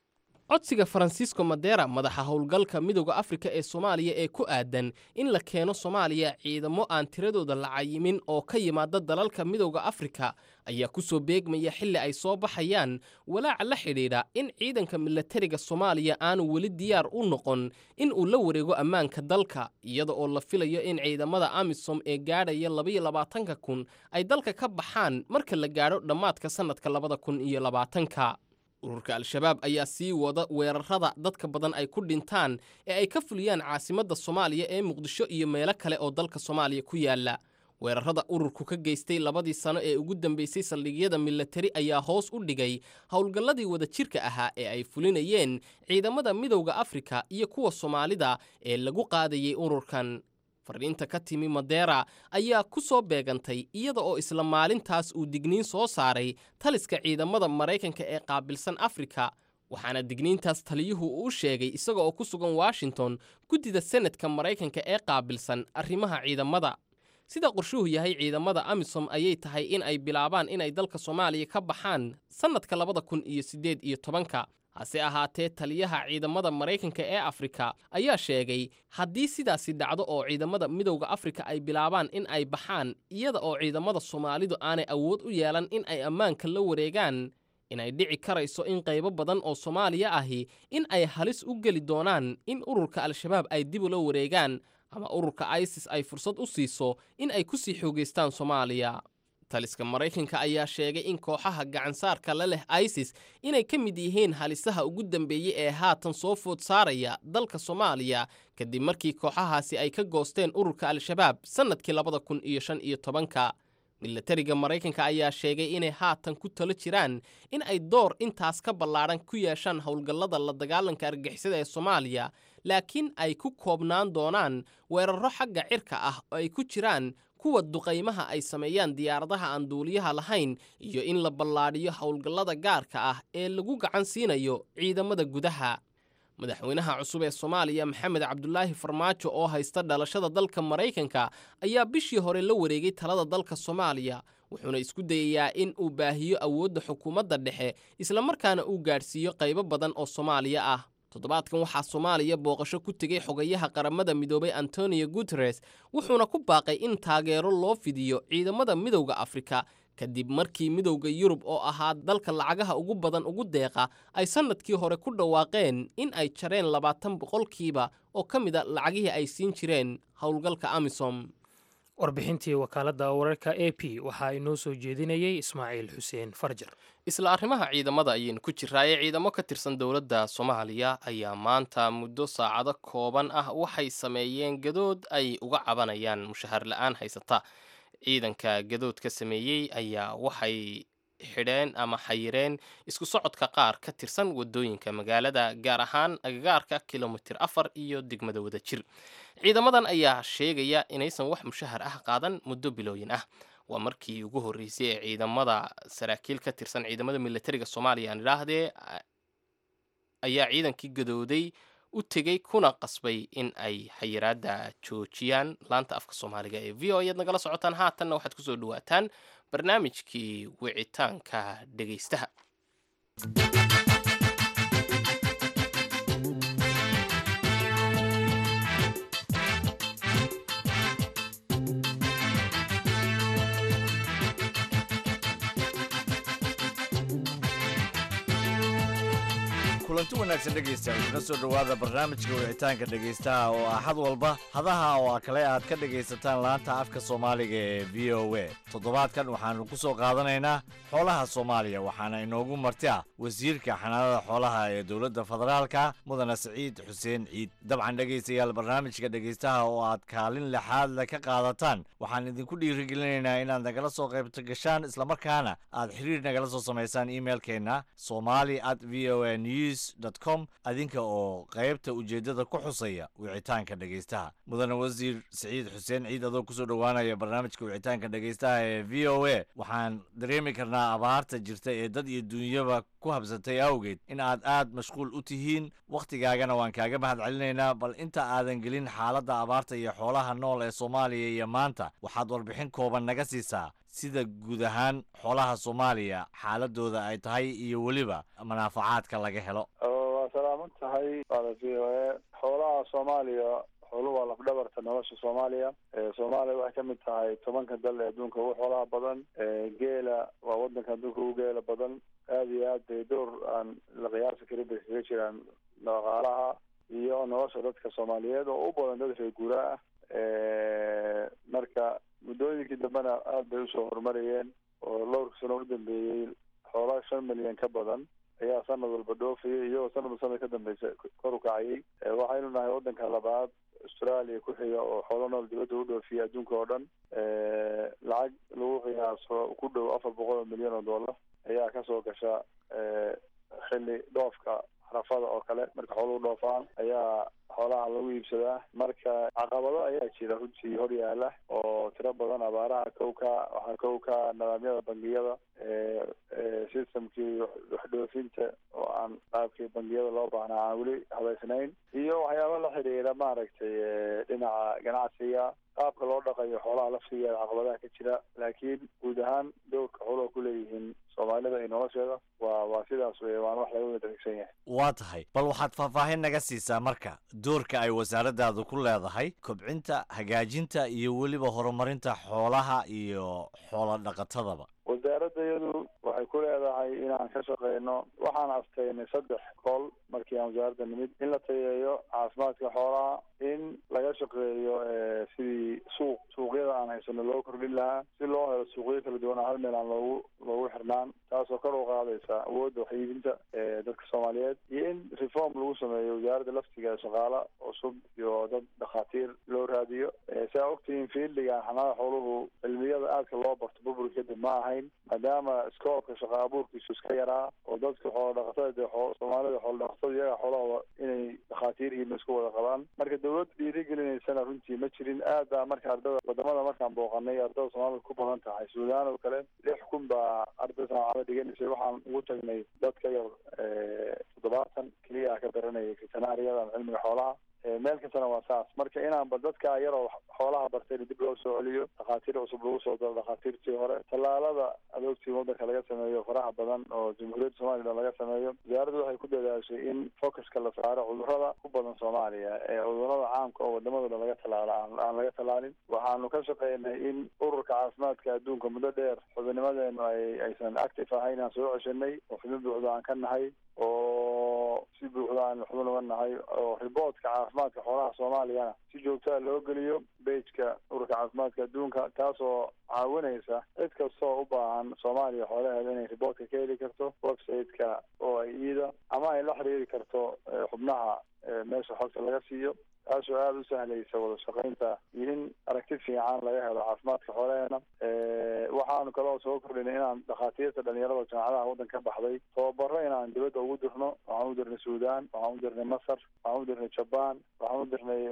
codsiga Francisco Madera madaxa howlgalka midowga Afrika ee Soomaaliya ee ku aadan in la keeno Soomaaliya ciidamo aan tiradooda la cayimin oo ka yimaada dalalka midowga Afrika ayaa ku soo beegmaya xilli ay soo baxayaan walaac la xidhiidha in ciidanka militariga Soomaaliya aanu weli diyaar u noqon in uu la wareego ammaanka dalka iyada oo la filayo in ciidamada AMISOM ee gaadhaya laba iyo labaatan kun ay dalka ka baxaan marka la gaadho dhammaadka sanadka labada kun iyo labaatanka. ururka al-shabaab ayaa sii wada weerarada dadka badan ay ku dhintaan ee ay ka fuliyaan caasimadda Soomaaliya ee Muqdisho iyo meelo kale oo dalka Soomaaliya ku yaala. weerarada ururku ka geystay labadii sano ee ugu dambeysay saldhigyada militari ayaa hoos u dhigay howlgalladii wadajirka ahaa ee ay fulinayeen ciidamada midowga Afrika iyo kuwa Soomaalida ee lagu qaadayay ururkan. fariinta ka timi Madera ayaa ku soo beegantay iyada oo isla maalintaas uu digniin soo saaray taliska ciidamada Mareykanka ee qaabilsan Afrika, waxaana digniintaas taliyuhu uu sheegay isaga oo ku sugan Washington guddida Senadka Mareykanka ee qaabilsan arrimaha ciidamada. sida qorshuhu yahay ciidamada AMISOM ayay tahay in ay bilaabaan inay dalka Soomaaliya ka baxaan sanadka labada kun iyo siddeed iyo tobanka. hase ahaatee taliyaha ciidamada Mareykanka ee Afrika ayaa sheegay haddii sidaasi dhacdo oo ciidamada midowga Afrika ay bilaabaan in ay baxaan iyada oo ciidamada Soomaalidu aanay awood u yeelan in ay ammaanka la wareegaan, inay dhici karayso in qaybo badan oo Soomaaliya ahi in ay halis u geli doonaan in ururka al-shabaab ay dib ula wareegaan ama ururka ISIS ay fursad u siiso in ay ku sii xoogeystaan Soomaaliya. taliska Mareykanka ayaa sheegay in kooxaha gacansaarka la leh ISIS inay ka mid yihiin halisaha ugu dambeeyay ee haatan soo food saaraya dalka Soomaaliya kadib markii kooxahaasi ay ka goosteen ururka al-shabaab sanadkii labada kun iyo shan iyo tobanka. militariga Mareykanka ayaa sheegay inay haatan ku talo jiraan in ay door intaas ka ballaaran ku yeeshaan howlgallada la dagaalanka argagixisada ee Soomaaliya, laakiin ay ku koobnaan doonaan weerarro xagga cirka ah oo ay ku jiraan kuwa duqaymaha ay sameeyaan diyaaradaha aan duuliyaha lahayn iyo in la ballaadhiyo howlgallada gaarka ah ee lagu gacan siinayo ciidamada gudaha. madaxweynaha cusub ee Soomaaliya Maxamed Cabdullaahi Farmaajo oo haysta dhalashada dalka Mareykanka ayaa bishii hore la wareegay talada dalka Soomaaliya, wuxuuna isku dayayaa in uu baahiyo awoodda xukuumadda dhexe isla markaana uu gaadhsiiyo qaybo badan oo Soomaaliya ah. toddobaadkan waxaa Soomaaliya booqasho ku tegay xogayaha qaramada midoobay Antonio Guterres, wuxuuna ku baaqay in taageero loo fidiyo ciidamada midowga Afrika kadib markii midowga Yurub oo ahaa dalka lacagaha ugu badan ugu deeqa ay sanadkii hore ku dhawaaqeen in ay jareen labaatan boqolkiiba oo ka mid a lacagihii ay siin jireen howlgalka AMISOM. warbixintii wakaaladda wararka A P waxaa inoo soo jeedinayay Ismaaciil Xuseen Farjar. isla arrimaha ciidamada ayaynu ku jiraaye ciidamo ka tirsan dowladda Soomaaliya ayaa maanta muddo saacado kooban ah waxay sameeyeen gadood ay uga cabanayaan mushahar la'aan haysata. ciidanka gadoodka sameeyey ayaa waxay xidheen ama xayireen isku socodka qaar ka tirsan wadooyinka magaalada, gaar ahaan agagaarka kilomitir afar iyo degmada Wadajir. ciidamadan ayaa sheegaya inaysan wax mushahar ah qaadan muddo bilooyin ah. waa markii ugu horreysay ee ciidamada saraakiil ka tirsan ciidamada militariga Soomaaliya aan idhaahdee ayaa ciidankii gadooday u tegey kuna qasbay in ay xayiraadda joojiyaan. laanta afka Soomaaliga ee V O A ayaad nagala socotaan. haatanna waxaad ku soo dhawaataan barnaamijkii wicitaanka dhegaystaha. kulanti wanaagsan dhegaystayaal kuna soo dhowaada barnaamijka wicitaanka dhegaystaha oo axad walba hadaha oo kale aad ka dhegaysataan laanta afka Soomaaliga ee V O A. toddobaadkan waxaanu ku soo qaadanaynaa xoolaha Soomaaliya, waxaana inoogu marti ah wasiirka xanaanada xoolaha ee dowladda federaalka mudane Saciid Xuseen Ciid. dabcan dhegaystayaal barnaamijka dhegaystaha oo aad kaalin lixaad la ka qaadataan waxaan idinku dhiirigelinaynaa inaad nagala soo qaybto gashaan isla markaana aad xiriir nagala soo samaysaan emailkeena somali at v o a news dot com adinka oo qaybta ujeedada ku xusaya wicitaanka dhegaystaha. mudane wasiir Saciid Xuseen Ciid adoo kusoo dhowaanaya barnaamijka wicitaanka dhegaystaha ee V O A, waxaan dareemi karnaa abaarta jirta ee dad iyo dunyaba ku habsatay awgeed in aad aad mashquul u tihiin, wakhtigaagana waan kaaga mahad celinaynaa. bal inta aadan gelin xaaladda abaarta iyo xoolaha nool ee Soomaaliya iyo maanta, waxaad warbixin kooban naga siisaa sida guud ahaan xoolaha Soomaaliya xaaladooda ay tahay iyo weliba manaafacaadka laga helo. dhowahay waada v o a. xoolaha soomaaliya xooluhu waa lafdhabarta nolosha soomaaliya. soomaaliya waxay ka mid tahay tobanka dal ee adduunka ugu xoolaha badan. geela waa wadanka adduunka ugu geela badan. aada iyo aad bay door aan la qiyaasi karin bay kaga jiraan dhaqaalaha iyo nolosha dadka soomaaliyeed oo u badan dad reer guuraa ah. marka muddooyinkii dambena aada bay usoo horumarayeen oo dhowrka sano u dambeeyey xoolaa shan milyan ka badan ayaa sanad walba dhoofayay iyagoo sanadba sanad ka dambeysa kor u kacayay. waxaynu nahay wadanka labaad australia ku xiga oo xoolo nool dibadda u dhoofiya adduunka oo dhan. lacag lagu qiyaaso ku dhow afar boqol oo milyan oo dollar ayaa kasoo gasha xilli dhoofka xarafada oo kale marka xooluhu dhoofaan ayaa xoolaha lagu iibsadaa. marka caqabado ayaa jira runtii hor yaala oo tiro badan. abaaraha kowka waxaa kowka nidaamyada bangiyada systemkii waxdhoofinta oo aan qaabkii bangiyada loo baahnaa aan weli habeysnayn iyo waxyaaba la xiriira maaragtay dhinaca ganacsiga qaabka loo dhaqayo xoolaha laftigeeda caqabadaha ka jira. laakiin guud ahaan dowrka xooluha kuleeyihiin soomaalida iyo nolosheeda waa waa sidaas wey waana wax laga wada degsan yahay. waa tahay bal waxaad faahfaahin naga siisaa marka doorka ay wasaaradaadu ku leedahay kobcinta hagaajinta iyo weliba horumarinta xoolaha iyo xoolo dhaqatadaba. wasaaradda iyadu waxay ku leedahay inaan ka shaqeyno waxaan asteynay saddex kool markii aan wasaaradda nimid in la tayeeyo caafimaadka xoolaha, in laga shaqeeyo sidii suuq suuqyada aan haysano loo kordhin lahaa si loo helo suuqyo kala duwan hal meel aan loogu loogu xirnaan taasoo kor u qaadaysa awoodda waxyiibinta dadka soomaaliyeed iyo in reform lagu sameeyo wasaaradda laftiga shaqaala cusub iyo dad dhakhaatiir loo raadiyo. saa ogtihiin fiildiga xanaada xooluhu cilmiyada aadka loo barto burbur kadib ma ahayn maadaama iskoobka shaqa abuurkiisu iska yaraa oo dadka xoolo dhaqatada dee soomaalida xoolo dhaqatada iyaga xoolahooda inay dhakhaatiirhiina isku wada qabaan. marka dawladda dhiirigelinaysana runtii ma jirin. aad baa marka ardada wadamada markaan booqanay ardada soomaalida ku badan tahay suudaan oo kale lix kun baa arday saacada dhiganaysay. waxaan ugu tagnay dad ka yar toddobaatan keliya ka baranayay veterinariyadan cilmiga xoolaha. meel kastana waa saas. marka inaanba dadka yaroo xoolaha bartayna dib loo soo celiyo dhakhaatiir cusub lagu soo daro dhakhaatiirtii hore. tallaalada adoogtii wadanka laga sameeyo faraha badan oo jamhuuriyadda somalilan laga sameeyo wasaaraddu waxay ku dadaashay in focuska la saaro cudurrada ku badan soomaaliya ee cudurrada caamka oo wadamadooda laga tallaalo aan laga tallaalin. waxaanu ka shaqeynay in ururka caafimaadka adduunka muddo dheer xubinimadeenu ay aysan active ahayn aan soo ceshanay oo xubin buuxda aan ka nahay oo si buuxda aan xubin uga nahay oo riboodka caafimaadka xoolaha soomaaliyana si joogtaa loo geliyo bejka ururka caafimaadka adduunka taasoo caawinaysa cid kastoo u baahan soomaaliya xoolaheeda inay riboodka ka heli karto website-ka oo ay iida ama ay la xiriiri karto xubnaha meesha xogta laga siiyo taasoo aada u sahlaysa wada shaqaynta iyo in aragti fiican laga helo caafimaadka xoolaheena. waxaanu kaloo soo kordhinay inaan dhakhaatiirta dhalinyarada jaamacadaha waddanka ka baxday tababaro inaan dibadda ugu dirno. waxaan u dirnay suudaan, waxaan u dirnay masar, waxaan u dirnay jabaan, waxaan u dirnay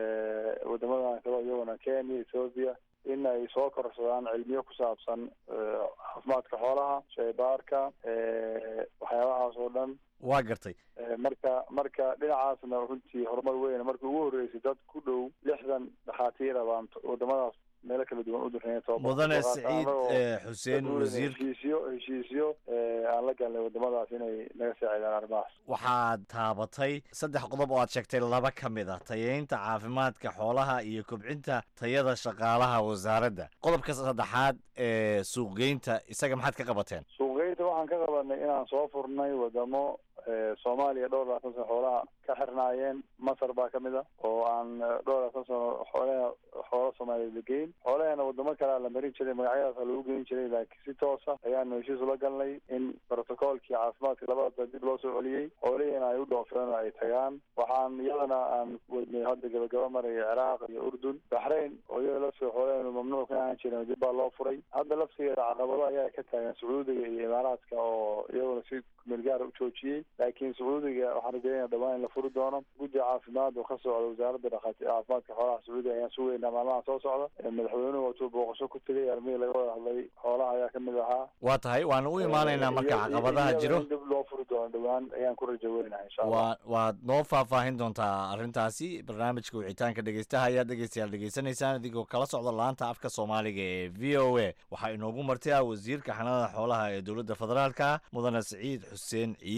wadamadan kalo iyaguna kenya, ethoopia in ay soo korsadaan cilmiyo ku saabsan caafimaadka xoolaha, shaybaarka, waxyaabahaas oo dhan. waa gartay. marka marka dhinacaasna runtii horumar weyn markii ugu horreysay dad ku dhow lixdan dhakhaatiira baan wadamadaas meelo kala duwan u dirnay. mudane siciid xuseen wasiir heshiisyo heshiisyo aan la galnay wadamadaas inay naga saacidaan arrimahaas. waxaad taabatay saddex qodob oo aad sheegtay laba ka mid ah tayeynta caafimaadka xoolaha iyo kobcinta tayada shaqaalaha wasaaradda. qodobka saddexaad ee suuqgeynta isaga maxaad ka qabateen? suuqgeynta waxaan ka qabanay inaan soo furnay wadamo soomaaliya dhowr labaatan sano xoolaha ka xirnaayeen. masar baa kamid a oo aan dhowr labaatan sano xoolaha xoolo soomaaliya la geyn. xoolaheena wadamo kalea la marin jiray magacyadaasa lagu geyn jiray laakiin si toosa ayaanu heshiis ula galnay in protocolkii caafimaadka labadaba dib loo soo celiyey xoolihiina ay u dhoofeen oo ay tagaan. waxaan iyadana aan wadnay hadda gabagaba maraya ciraaq iyo urdun, baxrayn oo iyada laftiga xoolaheenu mamnuuc ka ahaan jiren dib baa loo furay. hadda laftigeeda caqabado ayaa ka taagan sacuudiga iyo imaaraadka oo iyaguna si kumeel gaara u joojiyey. laakiin sacuudiga waxaan rajeynaya dhawaan in la furi doono. guddi caafimaad oo ka socda wasaaradda dhakhaati caafimaadka xoolaha sacuudiga ayaan sugeynaa maalmaha soo socda. madaxweynuhu watuu booqasho ku tegay armihii laga wada hadlay xoolaha ayaa kamid ahaa. waa tahay waana u imaanaynaa marka caqabadaha jiro dib loo furi doono dhawaan ayaan ku rajo weynaha insha allah. waa waad noo faahfaahin doontaa arrintaasi. barnaamijka wicitaanka dhegeystaha ayaa dhegeystayaal dhegeysanaysaan adigoo kala socda laanta afka soomaaliga ee v o a. waxaa inoogu martay ah wasiirka xanaanada xoolaha ee dowladda federaalka mudane siciid xuseen ciid. aan u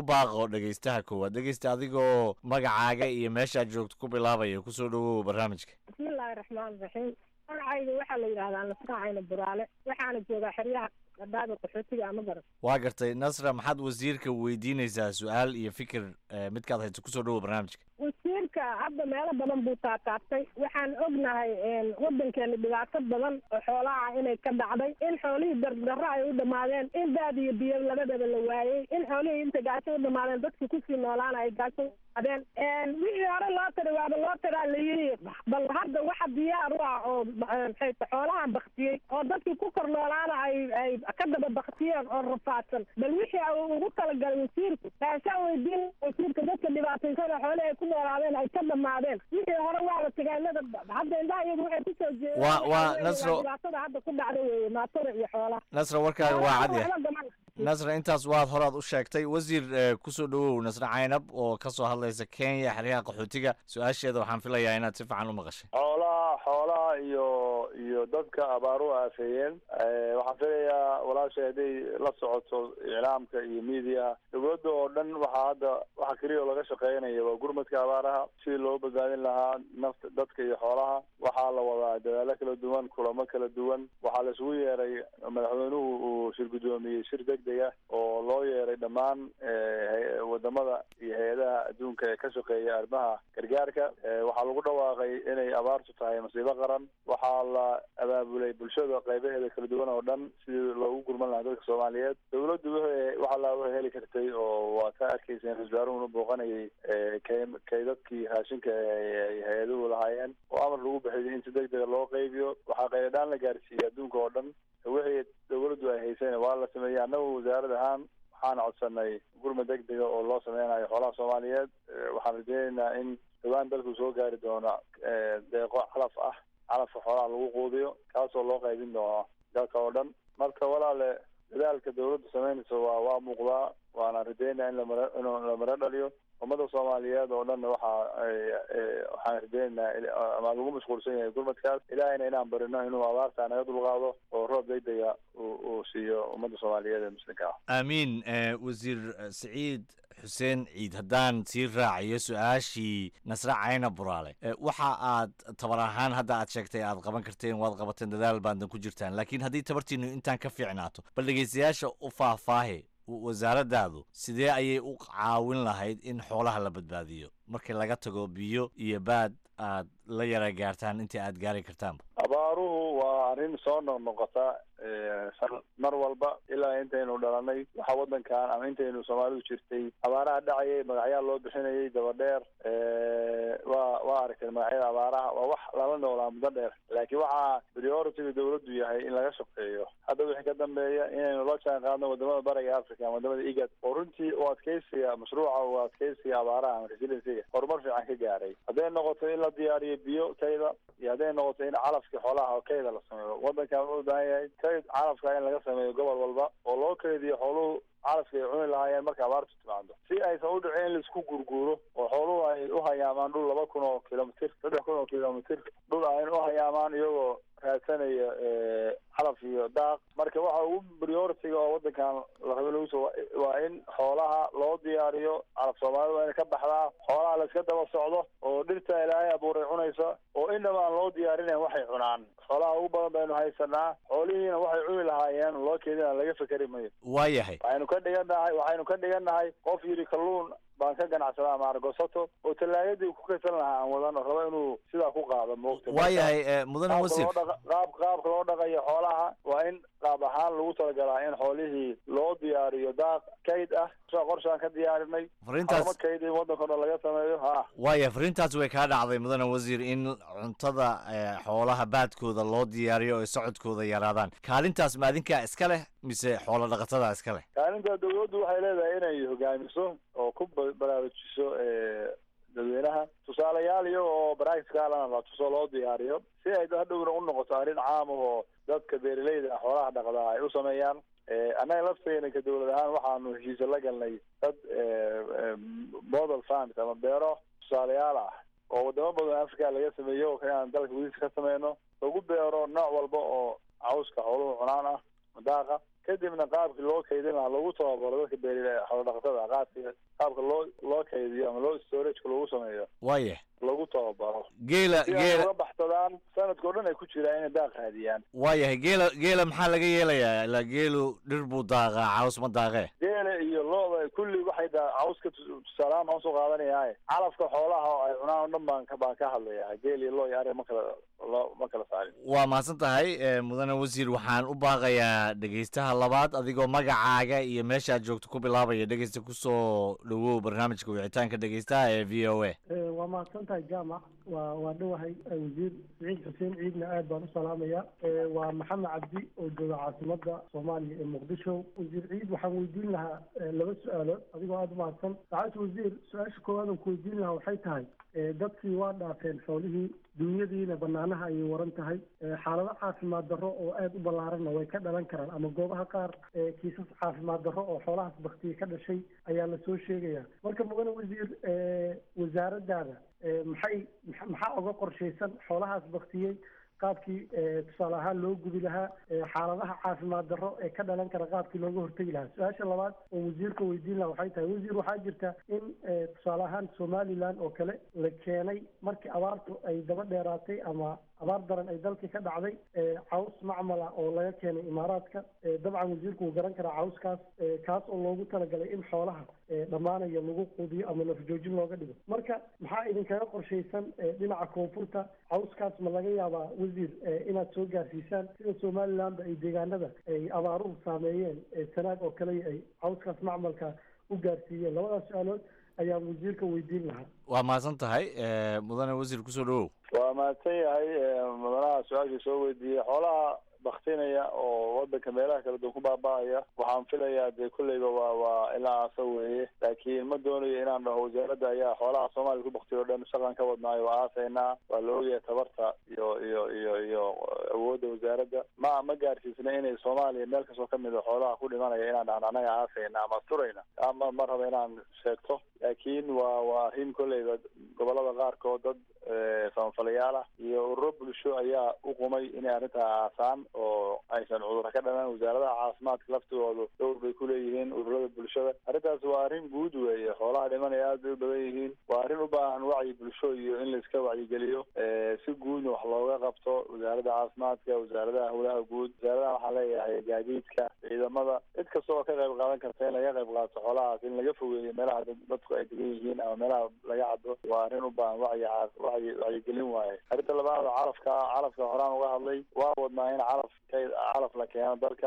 baaqo dhegaystaha koowaad. dhegaysta adigoo magacaaga iyo meeshaad joogto ku bilaabaya kusoo dhawow barnaamijka. bismillaahi raxmaani raxiim. magacayga waxaa la yidhaahdaa nasracayna buraale, waxaana joogaa xeryaha gabdhaada qaxootiga ama garan. waa gartay Nasra, maxaad wasiirka weydiinaysaa su-aal iyo fikir midkaad hayso? kusoo dhawow barnaamijka. wasiirka hadda meelo badan buu taataabtay. waxaan ognahay wadankeena dhibaato badan oo xoolaha inay ka dhacday, in xoolihii dardarro ay u dhammaadeen, in daad iyo biyo labadaba la waayey, in xoolihii inta gaajo u dhammaadeen dadkii kusii noolaana ay gaajo adeen wixii hore loo taray waaba loo taraa la yiri, bal hadda waxa diyaar u ah oo maxay xoolahan baktiyey oo dadkii ku kor noolaana ay ay ka daba baktiyeen oo rafaadsan, bal wixii uu ugu talagalay wasiirku taasaan weydiin wasiirka dadka dhibaataysan oo xoolaha ay ku noolaadeen ay ka dhammaadeen wixii hore waa la tagaanada hadda indhaha iyagu waxay kusoo jeedeen waa waa Nasro dhibaatada hadda ku dhacday weeye maatada iyo xoolaha. Nasro warkaaga waa cad yahay. Nasra, intaas waad horaad u sheegtay. wasiir kusoo dhawow Nasra Caynab oo ka soo hadlaysa Kenya xeryaha qaxootiga. su-aasheeda waxaan filayaa inaad si fiican u maqashay. xoolaha xoolaha iyo iyo dadka abaaru aafeeyeen waxaan filayaa walaashay hadday la socoto iclaamka iyo media dowladda oo dhan waxaa hadda waxa keliya oo laga shaqeynaya waa gurmadka abaaraha sidii loo badbaadin lahaa nafta dadka iyo xoolaha. waxaa la wadaa dadaalo kala duwan, kulamo kala duwan. waxaa la isugu yeeray madaxweynuhu uu shir guddoomiyey shir degdega oo loo yeeray dhammaan wadamada iyo hay-adaha adduunka ee ka shaqeeya arrimaha gargaarka. waxaa lagu dhawaaqay inay abaartu tahay masiibo qaran. waxaa la abaabulay bulshada qaybaheeda kala duwan oo dhan sidii loogu gurman lahaa dadka Soomaaliyeed. dowladdu waxa la heli kartay oo waa ka arkayseen rasaaruhu booqanayay kaydadkii raashinka ay hay-aduhu lahaayeen oo amar lagu bixiyay in si degdega loo qaybiyo. waxaa qaydadhaan la gaarsiiyey adduunka oo dhan. wixii dowladdu ay haysayna waa la sameeyey. annagu wasaarad ahaan waxaan codsanay gurmad degdega oo loo sameynayo xoolaha Soomaaliyeed. waxaan rajeynaynaa in dhawaan dalku soo gaari doono deeqo calaf ah, calafka xoolaha lagu quudiyo kaasoo loo qaybin doono dalka oo dhan. marka walaale dadaalka dowladdu sameynayso waa waa muuqdaa, waana rajeynaa in lamara inuu la mara dhaliyo. ummada Soomaaliyeed oo dhan waxa waxaan rajeynaynaa ama lagu mashquulsan yahay gurmadkaas. ilaahayna inaan barino inuu abaarta naga dulqaado oo roob degdega uu siiyo ummada Soomaaliyeed ee muslimka ah. aamiin. wasiir Siciid xuseen ciid, haddaan sii raaciyo su-aashii Nasra Caynab buraale, waxa aad tabar ahaan hadda aad sheegtay aad qaban karteen, waad qabateen, dadaal baadna ku jirtaan. laakiin haddii tabartiinu intaan ka fiicnaato, bal dhegeystayaasha u faahfaahi wasaaraddaadu sidee ayay u caawin lahayd in xoolaha la badbaadiyo markii laga tago biyo iyo baad aad la yara gaartaan intii aad gaari kartaanba? abaaruhu waa arrin soo noqnoqota mar walba ilaa intaynu dhalanay. waxa wadankan ama intaynu Soomaalidu jirtay abaaraha dhacayay, magacyaa loo bixinayay dabadheer. waa waa aragtay magacyada abaaraha waa wax lala noolaa muddo dheer, laakiin waxaa priority dowladdu yahay in laga shaqeeyo hadda wixii ka dambeeya inaynu la jaan qaadno wadamada bariga Afrika, wadamada IGAD oo runtii u adkeysiga mashruuca u adkeysiga abaaraha ama resiliency horumar fiican ka gaaray. hadday noqoto in la diyaariyo biyo kayda iyo hadday noqoto in calafka xoolaha oo kayda la sameeyo. wadankan wuxuu u baahan yahay kayd calafka in laga sameeyo gobol walba oo loo kaydiyo xooluhu calafka ay cuni lahaayeen marka abaartu timaado, si aysan u dhicin in laisku gurguuro oo xooluhu ay u hayaamaan dhul laba kun oo kilomitir saddex kun oo kilomitir dhul ay u hayaamaan iyagoo raadsanaya calaf iyo daaq. marka waxa ugu priority-ga oo wadankan la rabo lagu soo waa in xoolaha loo diyaariyo calaf. Soomaalidu waa inay ka baxdaa xoolaha la iska daba socdo oo dhirta ilaahay abuuray cunaysa oo inaba aan loo diyaarinayn waxay cunaan. xoolaha ugu badan baynu haysanaa, xoolihiina waxay cuni lahaayeen loo keedina laga fikeri mayo. waayahay waxaynu ka dhigannahay waxaynu ka dhigannahay qof yidhi kalluun baan ka ganacsadaa maargosato oo talaagadii ku kaysan lahaa aan wadano rabo inuu sidaa ku qaado moogta. waayahay mudane wasiir, qaab qaabka loo dhaqayo xoolaha waa in qaab ahaan lagu talagalaa in xoolihii loo diyaariyo daaq kayd ah. qorshaan ka diyaarinay fariintaas kayd in wadanka dhan laga sameeyo. ha waaya fariintaas way kaa dhacday mudane wasiir in cuntada xoolaha baadkooda loo diyaariyo oo socodkooda yaraadaan. kaalintaas ma adinkaa iska leh mise xoolo dhaqatada iska leh? kaalinta dowladdu waxay leedahay inay hogaamiso oo ku baraarujiso dadweynaha tusaalayaal iyaga oo practicalana la tuso loo diyaariyo si ay hadhowna u noqoto arrin caam oo dadka beeraleyda xoolaha dhaqdaa ay u sameeyaan. annaga lafteena ka dowlad ahaan waxaanu heshiisa la galnay dad model farms ama beero tusaalayaal ah oo wadamo badan Africa laga sameeyo oo inaan dalka gudihiisa ka sameyno lagu beero nooc walba oo cawska xooluhu cunaan ah, daaqa kadibna qaabkii loo kaydin lahaa lagu tababaro dadka beeri xoolo dhaqatada qaabkii qaabka loo loo kaydiyo ama loo storageka lagu sameeyo waaya lagu tababaro geela geela uga baxsadaan sanadka o dhan ay ku jiraan inay daaq raadiyaan waayahay geela geela maxaa laga yeelayaa ilaa geelu dhir buu daaqaa caws ma daaqee geela iyo looda kulli waxay daa cawska tusaalahaan baan usoo qaadanayaaye calafka xoolaha oo ay cunaan o dhan baan ka baan ka hadlayaa geel iyo loo iyo ari ma kala lo ma kala saarin waa mahadsan tahay mudane wasiir waxaan u baaqayaa dhegaystaha labaad adigoo magacaaga iyo meesha aad joogto ku bilaabaya dhegaysta kusoo dhawow barnaamijka wicitaanka dhegaystaha ee v o a waa mahadsan tahay jaamac waa waa dhawahay wasiir siciid xuseen ciidna aad baan u salaamaya waa maxamed cabdi oo jooga caasimada soomaaliya ee muqdisho wasiir ciid waxaan weydiin lahaa laba su-aalood adigoo aada u mahadsan saacadta wasiir su-aasha koowaad aan ku weydiin lahaa waxay tahay dadkii waa dhaafeen xoolihii dunyadiina banaanaha ayay waran tahay xaalado caafimaad darro oo aada u ballaaranna way ka dhalan karaan ama goobaha qaar kiisas caafimaad darro oo xoolahaas baktiye ka dhashay ayaa lasoo sheegaya marka mudane wasiir wasaaraddaada maxay maxaa uga qorshaysan xoolahaas baktiyey qaabkii tusaale ahaan loo gubi lahaa xaaladaha caafimaad darro ee ka dhalan kara qaabkii looga hortegi lahaa su-aasha labaad oo wasiirka weydiin laha waxay tahay wasiir waxaa jirta in tusaale ahaan somaliland oo kale la keenay markii abaartu ay daba dheeraatay ama abaar daran ay dalkii ka dhacday caws macmala oo laga keenay imaaraadka dabcan wasiirku wuu garan karaa cawskaas kaas oo loogu talagalay in xoolaha dhammaanaya lagu quudiyo ama nafjoojin looga dhigo marka maxaa idinkaga qorshaysan dhinaca koonfurta cawskaas ma laga yaabaa wasiir inaad soo gaarsiisaan sida somalilandba ay deegaanada ay abaaruhu saameeyeen sanaag oo kale ay cawskaas macmalka u gaarsiiyeen labadaas su-aalood ayaan wasiirka weydiin lahaa waa mahadsan tahay mudane wasiir kusoo dhawow waa mahadsan yahay mudanaha su-aasha soo weydiiyey xoolaha baktinaya oo wadanka meelaha kala duwan ku baaba'aya waxaan filayaa dee kolleyba waa waa ilaa asa weeye laakiin ma doonayo inaan dhaho wasaaradda ayaa xoolaha soomaaliya ku baktiyo o dhan shaqan ka wadnaayo waa aasaynaa waa la ogyahay tabarta iyo iyo iyo iyo awoodda wasaaradda ma ma gaarsiisna inay soomaaliya meel kastoo kamid a xoolaha ku dhimanaya inaan dhahno anaga aasayna ama asturayna ama ma raba inaan sheegto laakiin waa waa arrin kolleyba gobolada qaarkood dad samafalayaal ah iyo ururo bulsho ayaa u qumay inay arrintaa aasaan oo aysan cudurra ka dhalan wasaaradaha caafimaadka laftigoodu dowr bay ku leeyihiin ururada bulshada arrintaas waa arrin guud weeye xoolaha dhimanaya aad bay u badan yihiin waa arrin u baahan wacyi bulsho iyo in laiska wacyigeliyo si guudna wax looga qabto wasaaradda caafimaadka wasaaradaha howlaha guud wasaaradaha waxaan leeyahay gaadiidka ciidamada cid kasta oo ka qayb qaadan karta in laga qayb qaato xoolahaas in laga fogeeyo meelaha dadku ay degan yihiin ama meelaha laga cabo waa arrin u baahan wacyi wacyi wacyigelin waaye arrinta labaad oo calafka calafka horaan uga hadlay waa wadnaa in calaf calaf la keeno dalka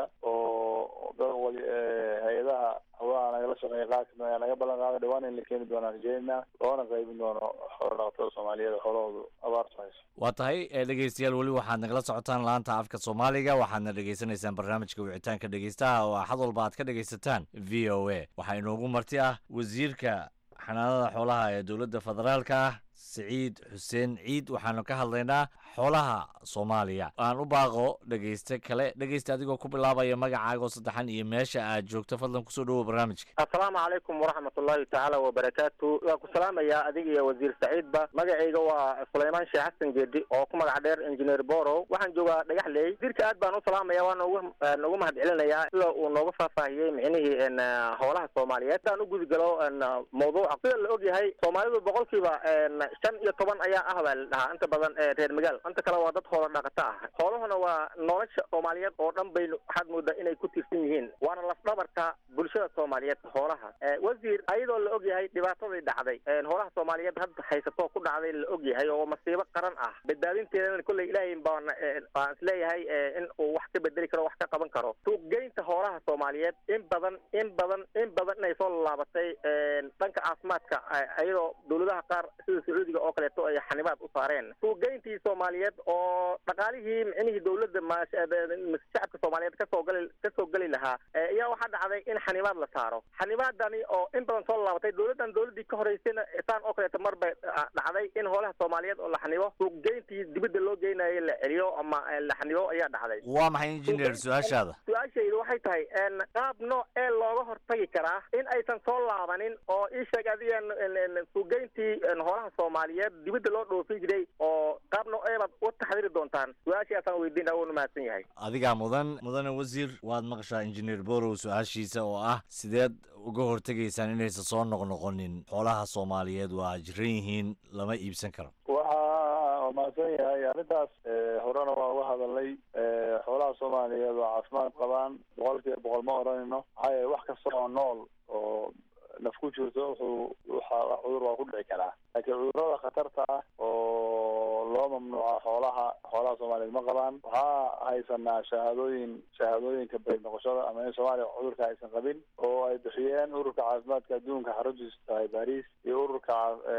oo dad wali hay-adaha hawlaha nagala shaqeeya qaar kamid ayaa naga ballan qaaday dhawaan in la keeni doonaan rajeynaa loona qaybin doono xoolo dhaqatada soomaaliyeed xoolahoodu abaartu hayso waa tahay dhegeystayaal weli waxaad nagala socotaan laanta afka soomaaliga waxaadna dhegeysanaysaan barnaamijka wicitaanka dhegeystaha oo axad walba aad ka dhegeysataan v o a waxaa inoogu marti ah wasiirka xanaanada xoolaha ee dowladda federaalka ah siciid xuseen ciid waxaanu ka hadlaynaa xoolaha soomaaliya aan u baaqo dhegeyste kale dhegeysta adigoo ku bilaabaya magacaagoo saddexan iyo meesha aad joogto fadlan kusoo dhawow barnaamijka assalaamu calaykum waraxmatullaahi tacaala wabarakaatu waan ku salaamayaa adiga iyo wasiir saciidba magacayga waa sulaymaan sheekh xasan geedi oo ku magac dheer engineer borow waxaan joogaa dhagaxley wasiirka aad baan u salaamaya waa noogu noogu mahad celinayaa sida uu nooga faahfaahiyey micnihii howlaha soomaaliyeed sidaan u gudgalo mawduuca sida la ogyahay soomaalidu boqolkiiba shan iyo toban ayaa ah baa la dhahaa inta badan reer magaal inta kale waa dad hoola dhaqato ah xoolahuna waa nolosha soomaaliyeed oo dhan bay waxaad moodaa inay ku tiirsan yihiin waana lafdhabarka bulshada soomaaliyeed xoolaha wasiir ayadoo la ogyahay dhibaatadii dhacday xoolaha soomaaliyeed hadda haysatoo ku dhacday la ogyahay oo masiibo qaran ah badbaadinteedana kolley ilaahay baan aan isleeyahay in uu wax ka bedeli karo wax ka qaban karo suuqgeynta xoolaha soomaaliyeed in badan in badan in badan inay soo laabatay dhanka caafimaadka ayadoo dowladaha qaar sida sacuudiga oo kaleeto ay xanibaad u saareen suuqgeyntii soomaaliyeed oo dhaqaalihii micnihii dowladda shacabka soomaaliyeed kasoo gali kasoo geli lahaa ayaa waxaa dhacday in xanibaad la saaro xanibaadani oo in badan soo laabatay dowladdan dowladdii ka horeysayna saan oo kaleeto mar bay dhacday in hoolaha soomaaliyeed oo la xanibo suuqgeyntii dibadda loo geynayo la celiyo ama la xanibo ayaa dhacday waa maxay engineer su-aashaada su-aashaydu waxay tahay qaab nooc ee looga hortagi karaa in aysan soo laabanin oo ii sheeg adiga suuqgeyntii hoolaha soomaaliyeed dibadda loo dhoofin jiray oo qaab nooceebaad u taxday xiriiri doontaan su-aashaasaan weydiin awoon mahadsan yahay adigaa mudan mudane wasiir waad maqashaa injineer borow su-aashiisa oo ah sideed uga hortegaysaan inaysan soo noqnoqonin xoolaha soomaaliyeed waa jiran yihiin lama iibsan karo waxaa mahadsan yahay arrintaas horena waa uga hadalnay xoolaha soomaaliyeed waa caafimaad qabaan boqol kiiba boqol ma odhanayno maxaa yeele wax kasta oo nool oo naf ku jirto wuxuu waxa cudur waa ku dhici karaa laakiin cudurrada khatarta ah oo loo mamnuuca xoolaha xoolaha soomaaliyeed ma qabaan waxaa haysanaa shahaadooyin shahaadooyinka bari noqoshada ama in soomaaliya cudurka aysan qabin oo ay bixiyeen ururka caafimaadka adduunka xaruntiisu tahay baris iyo ururka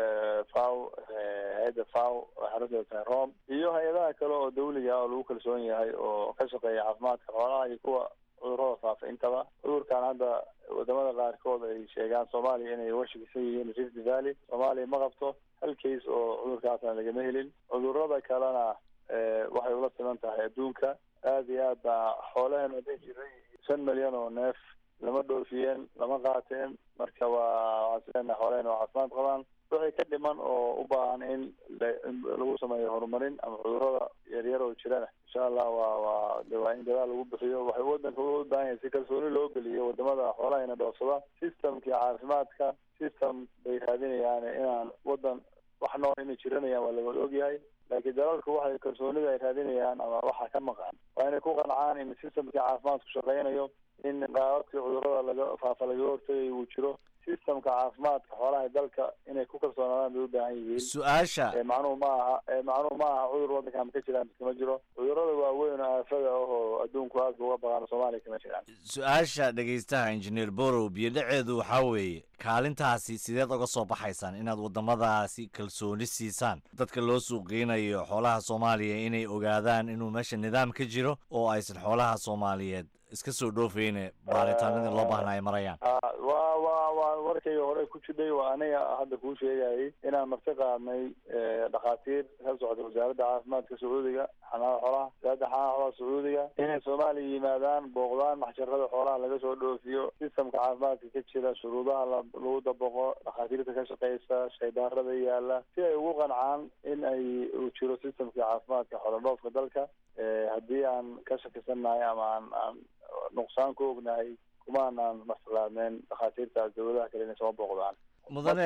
faw hay-adda faw oo xarunteedu tahay rome iyo hay-adaha kale oo dawliga ah oo lagu kalsoon yahay oo ka shaqeeya caafimaadka xoolaha iyo kuwa cudurrada faafa intaba cudurkan hadda wadamada qaarkood ay sheegaan soomaaliya inay uga shakisan yihiin rift valley soomaaliya ma qabto hal case oo cudurkaasna lagama helin cudurrada kalena waxay ula siman tahay adduunka aada iyo aad baa xoolaheen haday jiray shan milyan oo neef lama dhoofiyeen lama qaateen marka waa waxaan sileenahay xoolaheen waa caafimaad qabaan wixii ka dhiman oo u baahan in lagu sameeyo horumarin ama cudurrada yaryar oo jirana insha allah waa waa de waa in dadaal lagu bixiyo waxay wadanka u baahan yahay si kalsooni loo geliyo wadamada xoolahayna dhoofsada systemkii caafimaadka system bay raadinayaan inaan wadan wax nool inay jiranayaan waa lawada ogyahay laakiin dalalku waxay kalsoonida ay raadinayaan ama waxa ka maqan waa inay ku qancaan in systemkii caafimaadku shaqeynayo in qaababkii cudurrada laga faafa laga hortagayo uu jiro systemka caafimaadka xoolaha dalka inay ku kalsoonaadaan bay u baahan yihiin su-aasha macnuhu ma aha macnuhu ma aha cudur wadanka ma ka jiraan kama jiro cudurrada waaweyn oo aafada ah oo adduunku aadka uga baqaan soomaaliya kama jiraan su-aasha dhegaystaha injineer borow biyodhaceedu waxaa weeye kaalintaasi sideed uga soo baxaysaan inaad wadamadaasi kalsooni siisaan dadka loo suuqgeynayo xoolaha soomaaliya inay ogaadaan inuu meesha nidaam ka jiro oo aysan xoolaha soomaaliyeed iska soo dhoofeyne baaritaanadii loo baahna ay marayaan wa wa waa warkayga hore ku jidhay waa aniga hadda kuu sheegayay inaan marti qaadnay dhakhaatiir ka socda wasaaradda caafimaadka sacuudiga xanaanada xoolaha wasaaradda xanaanada xoolaha sacuudiga inay soomaaliya yimaadaan booqdaan maxjarada xoolaha laga soo dhoofiyo sistamka caafimaadka ka jira shuruudaha lagu dabaqo dhakhaatiirta ka shaqeysa shaybaarada yaala si ay ugu qancaan in ay uu jiro sistamkii caafimaadka xoolo dhoofka dalka haddii aan ka shakisannahay ama aan aan nuqsaan ku ognahay kumaanaan maslaadneen dhakhaatiirtaas dawladaha kale inay soo booqdaan mudane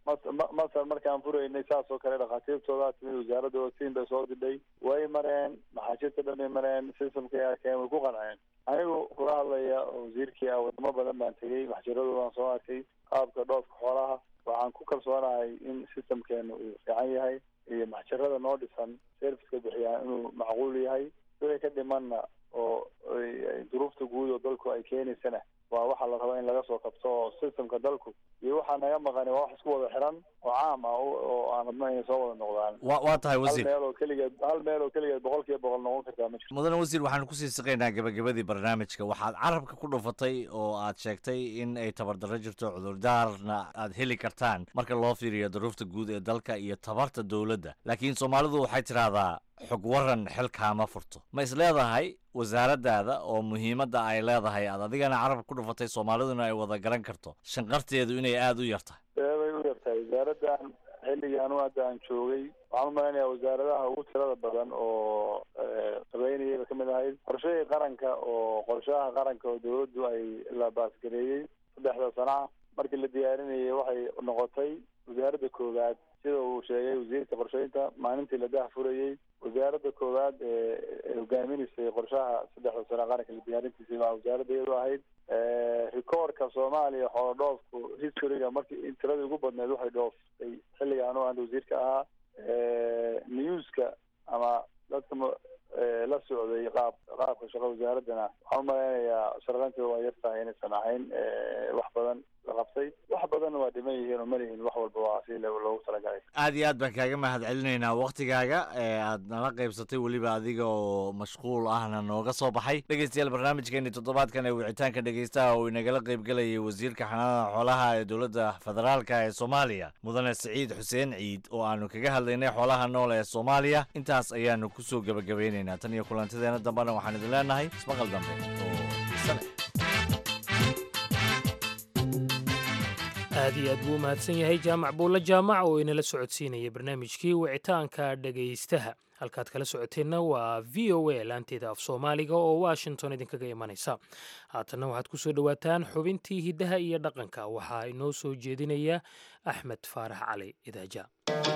masar markaan furaynay saas oo kale dhakhaatiirtooda timid wasaaradooda tiin bay soo didhay way mareen maxaajirta dhan bay mareen systemkay arkeen way ku qanceen anigu kula hadlaya oo wasiirkii ah wadamo badan baan tegey maxjiradoodaan soo arkay qaabka dhoofka xoolaha waxaan ku kalsoonahay in systemkeena uu fiican yahay iyo maxjarada noo dhisan serviceka bixiyaan inuu macquul yahay wixii ka dhimanna oo duruufta guud oo dalku ay keenaysana waa waxa la raba in laga soo kabto oo systemka dalku iyo waxaa naga maqani waa wax isku wada xiran oo caam ah oo aan rabno inay soo wada noqdaan wa waa tahay wasiir hal meel oo keligeed hal meel oo keligeed boqol kiiba boqol noqon kartaa ma jirto mudane wasiir waxaanu kusii siqaynaa gabagabadii barnaamijka waxaad carabka ku dhufatay oo aad sheegtay in ay tabardarro jirto cudurdaarna aad heli kartaan marka loo fiiriyo duruufta guud ee dalka iyo tabarta dowladda laakiin soomaalidu waxay tidhaahdaa xog waran xilkaama furto ma is leedahay wasaaraddaada oo muhiimadda ay leedahay aad adigana carabka ku dhufatay soomaaliduna ay wada garan karto shanqarteedu inay aada u yartahay eebay u yartahay wasaaraddan xilligan u hadda aan joogay waxaan u malaynayaa wasaaradaha ugu tirada badan oo qabeynayaba kamid ahayd qorshahii qaranka oo qorshaha qaranka oo dawladdu ay la baasgareeyey saddexda sana markii la diyaarinayay waxay noqotay wasaaradda koowaad sida uu sheegay wasiirka qorsheynta maalintii la dah furayey wasaaradda koowaad ee hogaaminaysay qorshaha saddexda sano qaranka la diyaarintiisay baa wasaaradda iyadu ahayd rekoorka soomaaliya xoolo dhoofku historyga markii tiradii ugu badneed waxay dhooftay xilligaan oo aan wasiirka ahaa newska ama dadka la socday qaab qaabka shaqo wasaaraddana waxaan u malaynayaa sharqanteeda waa yartahay inaysan ahayn wax badan la qabtay wax badanna waa dhiman yihiin oo malihin wax walba waa si loogu talagalay aad iyo aad baan kaaga mahad celinaynaa waktigaaga ee aad nala qaybsatay weliba adiga oo mashquul ahna nooga soo baxay dhegeystayaal barnaamijkeeni toddobaadkan ee wicitaanka dhegeystaha uu inagala qaybgelayay wasiirka xanaanada xoolaha ee dowladda federaalka ee soomaaliya mudane siciid xuseen ciid oo aanu kaga hadlaynay xoolaha nool ee soomaaliya intaas ayaanu kusoo gebagabaynaynaa tan iyo kulantadeena dambena waxaan idin leenahay ismaqal dambe oo xiise leh aad iyo aad buu u mahadsan yahay jaamac buulla jaamac oo inala socodsiinaya barnaamijkii wicitaanka dhegaystaha halkaad kala socoteenna waa v o a laanteeda af soomaaliga oo washington idinkaga imanaysa haatanna waxaad ku soo dhowaataan xubintii hiddaha iyo dhaqanka waxaa inoo soo jeedinaya axmed faarax cali idaaja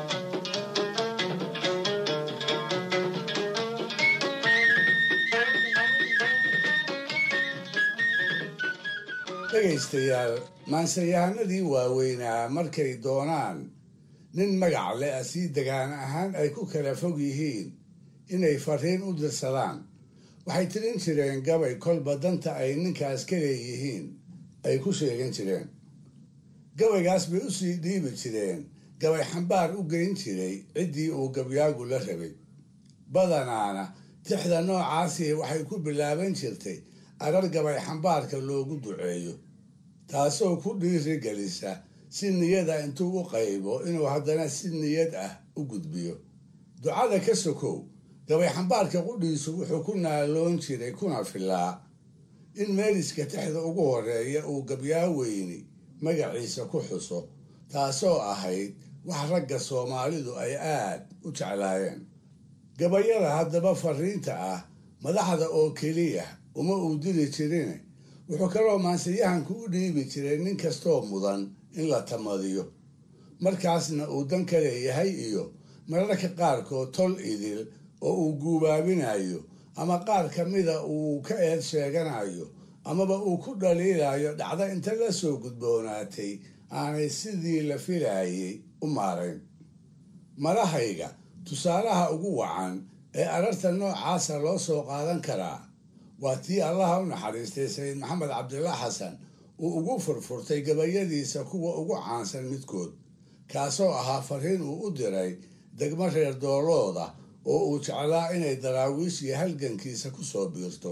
dhegaystayaal maansayahanadii waaweynaa markay doonaan nin magac leh asii degaan ahaan ay ku kala fog yihiin inay fariin u dirsadaan waxay tirin jireen gabay kolba danta ay ninkaas ka leeyihiin ay ku sheegan jireen gabaygaas bay u sii dhiibi jireen gabay xambaar u geyn jiray ciddii uu gabyaagu la rabay badanaana tixda noocaasii waxay ku bilaaban jirtay arar gabay xambaarka loogu duceeyo taasoo ku dhiiri gelisa si niyada intuu u qaybo inuu haddana si niyad ah u gudbiyo ducada ka sokow gabay xambaarka qudhiisu wuxuu ku naaloon jiray kuna filaa in meeliska tixda ugu horeeya uu gabyaa weyni magaciisa ku xuso taasoo ahayd wax ragga soomaalidu ay aad u jeclaayeen gabayada haddaba fariinta ah madaxda oo keliya uma uu diri jirine wuxuu kaloo maansayahanku u dhiibi jiray nin kastoo mudan in la tamadiyo markaasna uu dan ka leeyahay iyo mararka qaarkood tol idil oo uu guubaabinayo ama qaar ka mida uu ka eed sheeganayo amaba uu ku dhaliilayo dhacdo inta la soo gudboonaatay aanay sidii la filaayay u maarayn marahayga tusaalaha ugu wacan ee ararta noocaasa loo soo qaadan karaa waa tii allaha u naxariistay sayid maxamed cabdillah xasan uu ugu furfurtay gabayadiisa kuwa ugu caansan midkood kaasoo ahaa fariin uu u diray degmo reer doolooda oo uu jeclaa inay daraawiish iyo halgankiisa ku soo biirto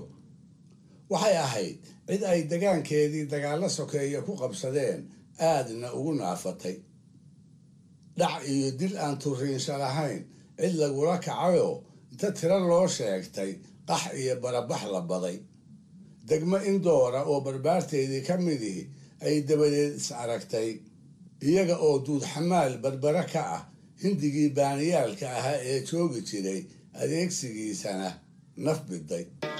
waxay ahayd cid ay degaankeedii dagaallo sokeeya ku qabsadeen aadna ugu naafatay dhac iyo dil aan turiinsha lahayn cid lagula kacayoo inta tiro loo sheegtay qax iyo barabax la baday degmo indoora oo barbaarteedii ka midihi ay dabadeed is aragtay iyaga oo duud xamaal barbara ka ah hindigii baaniyaalka ahaa ee joogi jiray adeegsigiisana naf biday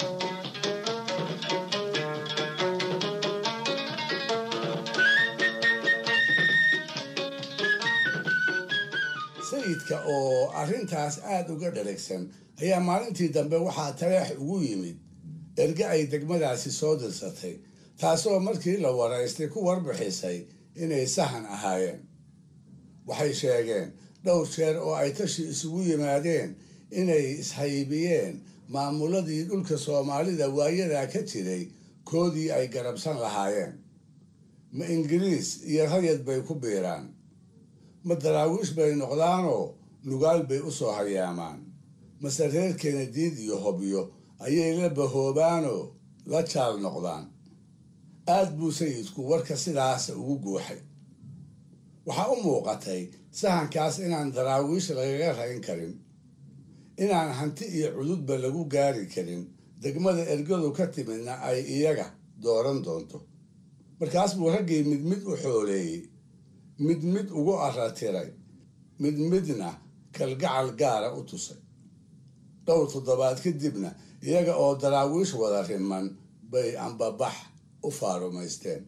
sayidka oo arrintaas aad uga dharagsan ayaa maalintii dambe waxaa taleex ugu yimid erge ay degmadaasi soo dirsatay taasoo markii la waraystay ku warbixisay inay sahan ahaayeen waxay sheegeen dhowr jeer oo ay tashi isugu yimaadeen inay ishaybiyeen maamuladii dhulka soomaalida waayadaa ka jiray koodii ay garabsan lahaayeen ma ingiriis iyo rayad bay ku biiraan ma daraawiish bay noqdaanoo nugaal bay u soo hayaamaan mase reer kenadiid iyo hobyo ayay la bahoobaanoo la jaal noqdaan aad buu sayidku warka sidaasa ugu guuxay waxaa u muuqatay sahankaas inaan daraawiish lagaga rayn karin inaan hanti iyo cududba lagu gaari karin degmada ergadu ka timidna ay iyaga dooran doonto markaas buu raggii mid mid u xooleeyey mid mid ugu aratiray mid midna kalgacal gaara u tusay dhowr toddobaad kadibna iyaga oo daraawiish wada riman bay ambabax u faarumaysteen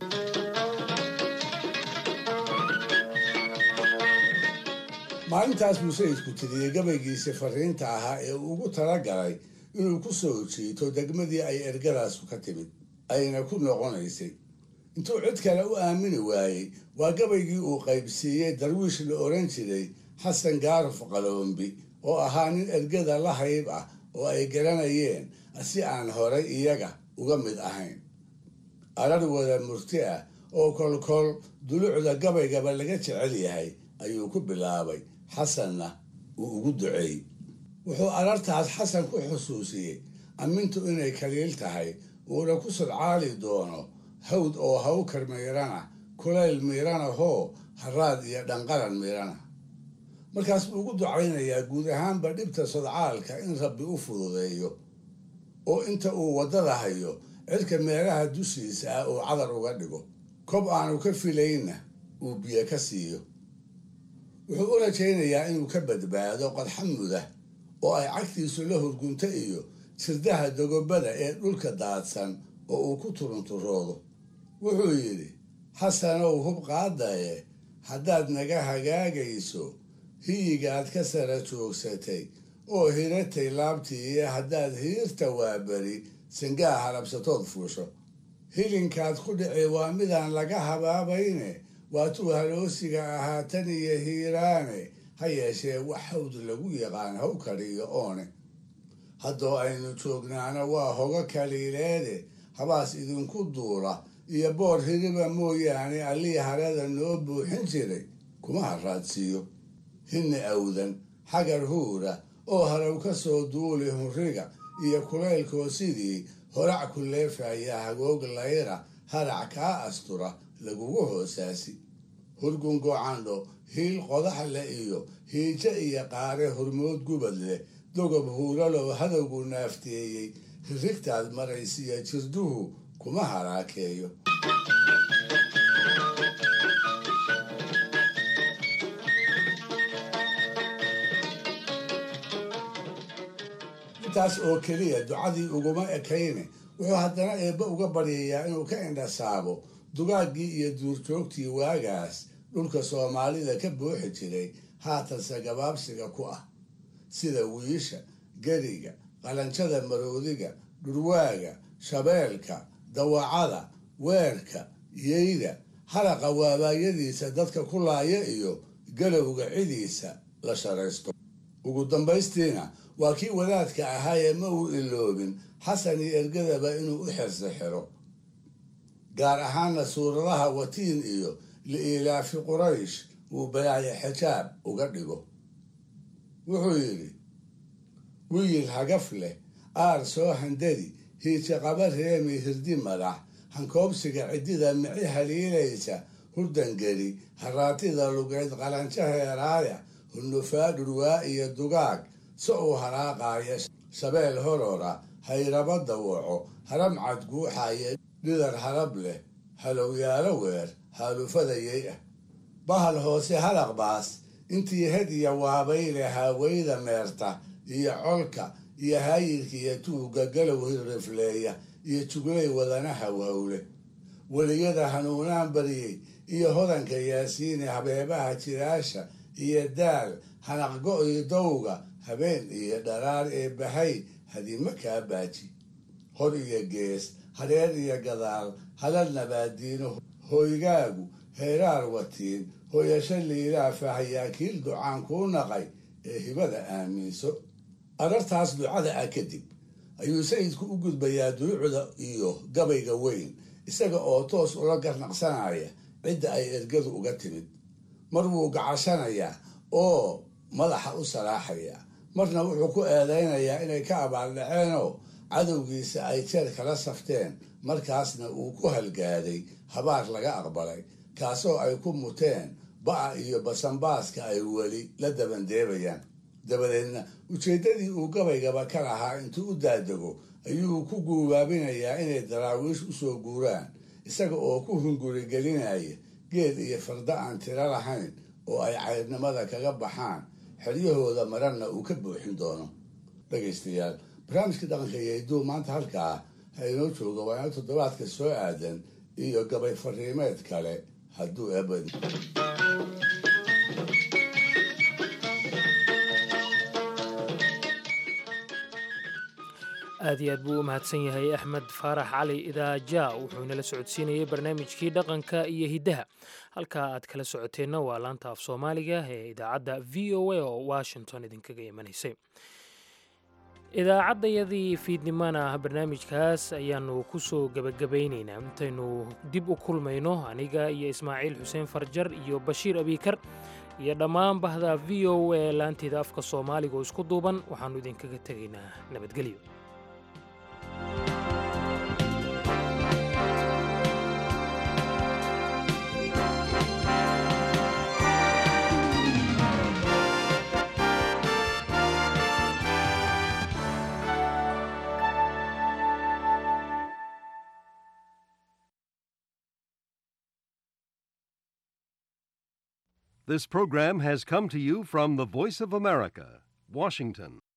maalintaas buu sayidku tiriyey gabaygiisii fariinta ahaa ee uu ugu talagalay inuu ku soo jiito degmadii ay ergadaasu ka timid ayna ku noqonaysay intuu cid kale u aamini waayey waa gabaygii uu qaybsiiyey darwiish la oran jiray xasan gaaruf qaloombi oo ahaa nin ergada la hayb ah oo ay garanayeen si aan horay iyaga uga mid ahayn arar wada murti ah oo kolkol dulucda gabaygaba laga jecel yahay ayuu ku bilaabay xasanna uu ugu duceeyey wuxuu arartaas xasan ku xusuusiyey ammintu inay kaliil tahay uuna ku sodcaali doono hawd oo hawkar miirana kulayl miirana hoo haraad iyo dhanqaran miirana markaas buu ugu ducaynayaa guud ahaanba dhibta sodcaalka in rabbi u fududeeyo oo inta uu waddada hayo cirka meelaha dushiisa ah uu cadar uga dhigo kob aanu ka filayna uu biyo ka siiyo. wuxuu u rajaynayaa inuu ka badbaado qodxa mudah oo ay cagtiisu la hurgunta iyo sirdaha dogobada ee dhulka daadsan oo uu ku turunturoodo. wuxuu yidhi, xasanow hub qaadaye haddaad naga hagaagayso hiyigaad ka sara joogsatay oo hiratay laabtii iyo haddaad hiirta waaberi sangaa harabsatood fuusho. hilinkaad ku dhici waa midaan laga habaabayne waatuu haloosiga ahaa tan iyo hiiraane ha yeeshee wax hawd lagu yaqaan haw kaliyo oone. haddoo aynu joognaana waa hoga kaliileede habaas idinku duula iyo boor hiriba mooyaane allii harada noo buuxin jiray kuma haraadsiiyo. hinni awdan xagar huura oo haraw ka soo duuli hurriga iyo kulaylkoo sidii horac ku leefaya hagoog layra harac kaa astura lagugu hoosaasi. hurgun gocandho hiil qodax le iyo hiijo iyo qaare hormood gubad leh dogob huuralow hadowgu naafteeyey hirigtaad maraysiya jirduhu kuma haraakeeyo. intaas oo keliya ducadii uguma ekayne wuxuu haddana eebbe uga baryayaa inuu ka indhasaabo dugaaggii iyo duurjoogtii waagaas dhulka soomaalida ka buuxi jiray haatanse gabaabsiga ku ah, sida wiisha, geriga, qalanjada maroodiga, dhurwaaga, shabeelka, dawacada, weerka, yeyda, haraqa waabaayadiisa dadka ku laaya iyo galowga cidiisa la sharaysto. ugu dambaystiina waa kii wadaadka ahaayee ma uu iloobin xasan iyo ergadaba inuu u xirsi xiro, gaar ahaanna suuradaha watiin iyo liilaafi quraysh uu balaayo xijaab uga dhigo. wuxuu yidhi, wiil hagaf leh aar soo handadi hiije qaba reemi hirdi madax hankoobsiga ciddida mici haliilaysa hurdangeli haraatida lugeed qalanjo heeraaya hunufaa dhurwaa iyo dugaag si uu haraaqaaya shabeel horora hayraba dawaco haram cad guuxaaya dhidar harab leh halowyaalo weer haalufadayay ah. bahal hoose halaq baas intii had iyo waabayle haaweyda meerta iyo colka iyo haayirka iyo tuugga galow hirrifleeya iyo juglay wadana hawhawle. weliyada hanuunaan bariyey iyo hodanka yaasiine habeebaha jiraasha iyo daal hanaqgo iyo dowga habeen iyo dharaar ee bahay hadima kaa baaji. hor iyo gees hareer iyo gadaal halal nabaadiino hooygaagu heeraar watiin hooyasho liilaa fahayaakiil ducaan kuu naqay ee hibada aaminso. arartaas ducada ah kadib ayuu sayidku u gudbayaa duluucda iyo gabayga weyn isaga oo toos ula garnaqsanaya cidda ay ergadu uga timid. mar wuu gacashanayaa oo madaxa u salaaxayaa, marna wuxuu ku eedaynayaa inay ka abaaldhaceenoo cadowgiisa ay jeer kala safteen, markaasna uu ku halgaaday habaar laga aqbalay kaasoo ay ku muteen ba'a iyo basanbaaska ay weli la dabandeebayaan. dabadeedna ujeeddadii uu gabaygaba ka lahaa intuu u daadego ayuu ku guubaabinayaa inay daraawiish u soo guuraan, isaga oo ku hungurigelinaya geed iyo farda aan tiro lahayn oo ay cayrnimada kaga baxaan, xeryahooda marana uu ka buuxin doono. dhegaystayaal, barnaamijka dhaqanka iyo hidduu maanta halkaa ha inoo jooga waa ina toddobaadka soo aadan iyo gabay fariimeed kale hadduu eebad aad iyo aad buu u mahadsan yahay axmed faarax cali idaaja wuxuu inala socodsiinayay barnaamijkii dhaqanka iyo hiddaha. halka aad kala socoteenna waa laanta af soomaaliga ee idaacadda v o a oo washington idinkaga imanaysay. idaacaddayadii fiidnimana barnaamijkaas ayaannu ku soo gebagabaynaynaa intaynu dib u kulmayno aniga iyo ismaaciil xuseen farjar iyo bashiir abiikar iyo dhammaan bahda v o a laanteeda afka soomaaliga oo isku duuban waxaannu idinkaga tegaynaa nabadgelyo. This program has come to you from the Voice of America, Washington.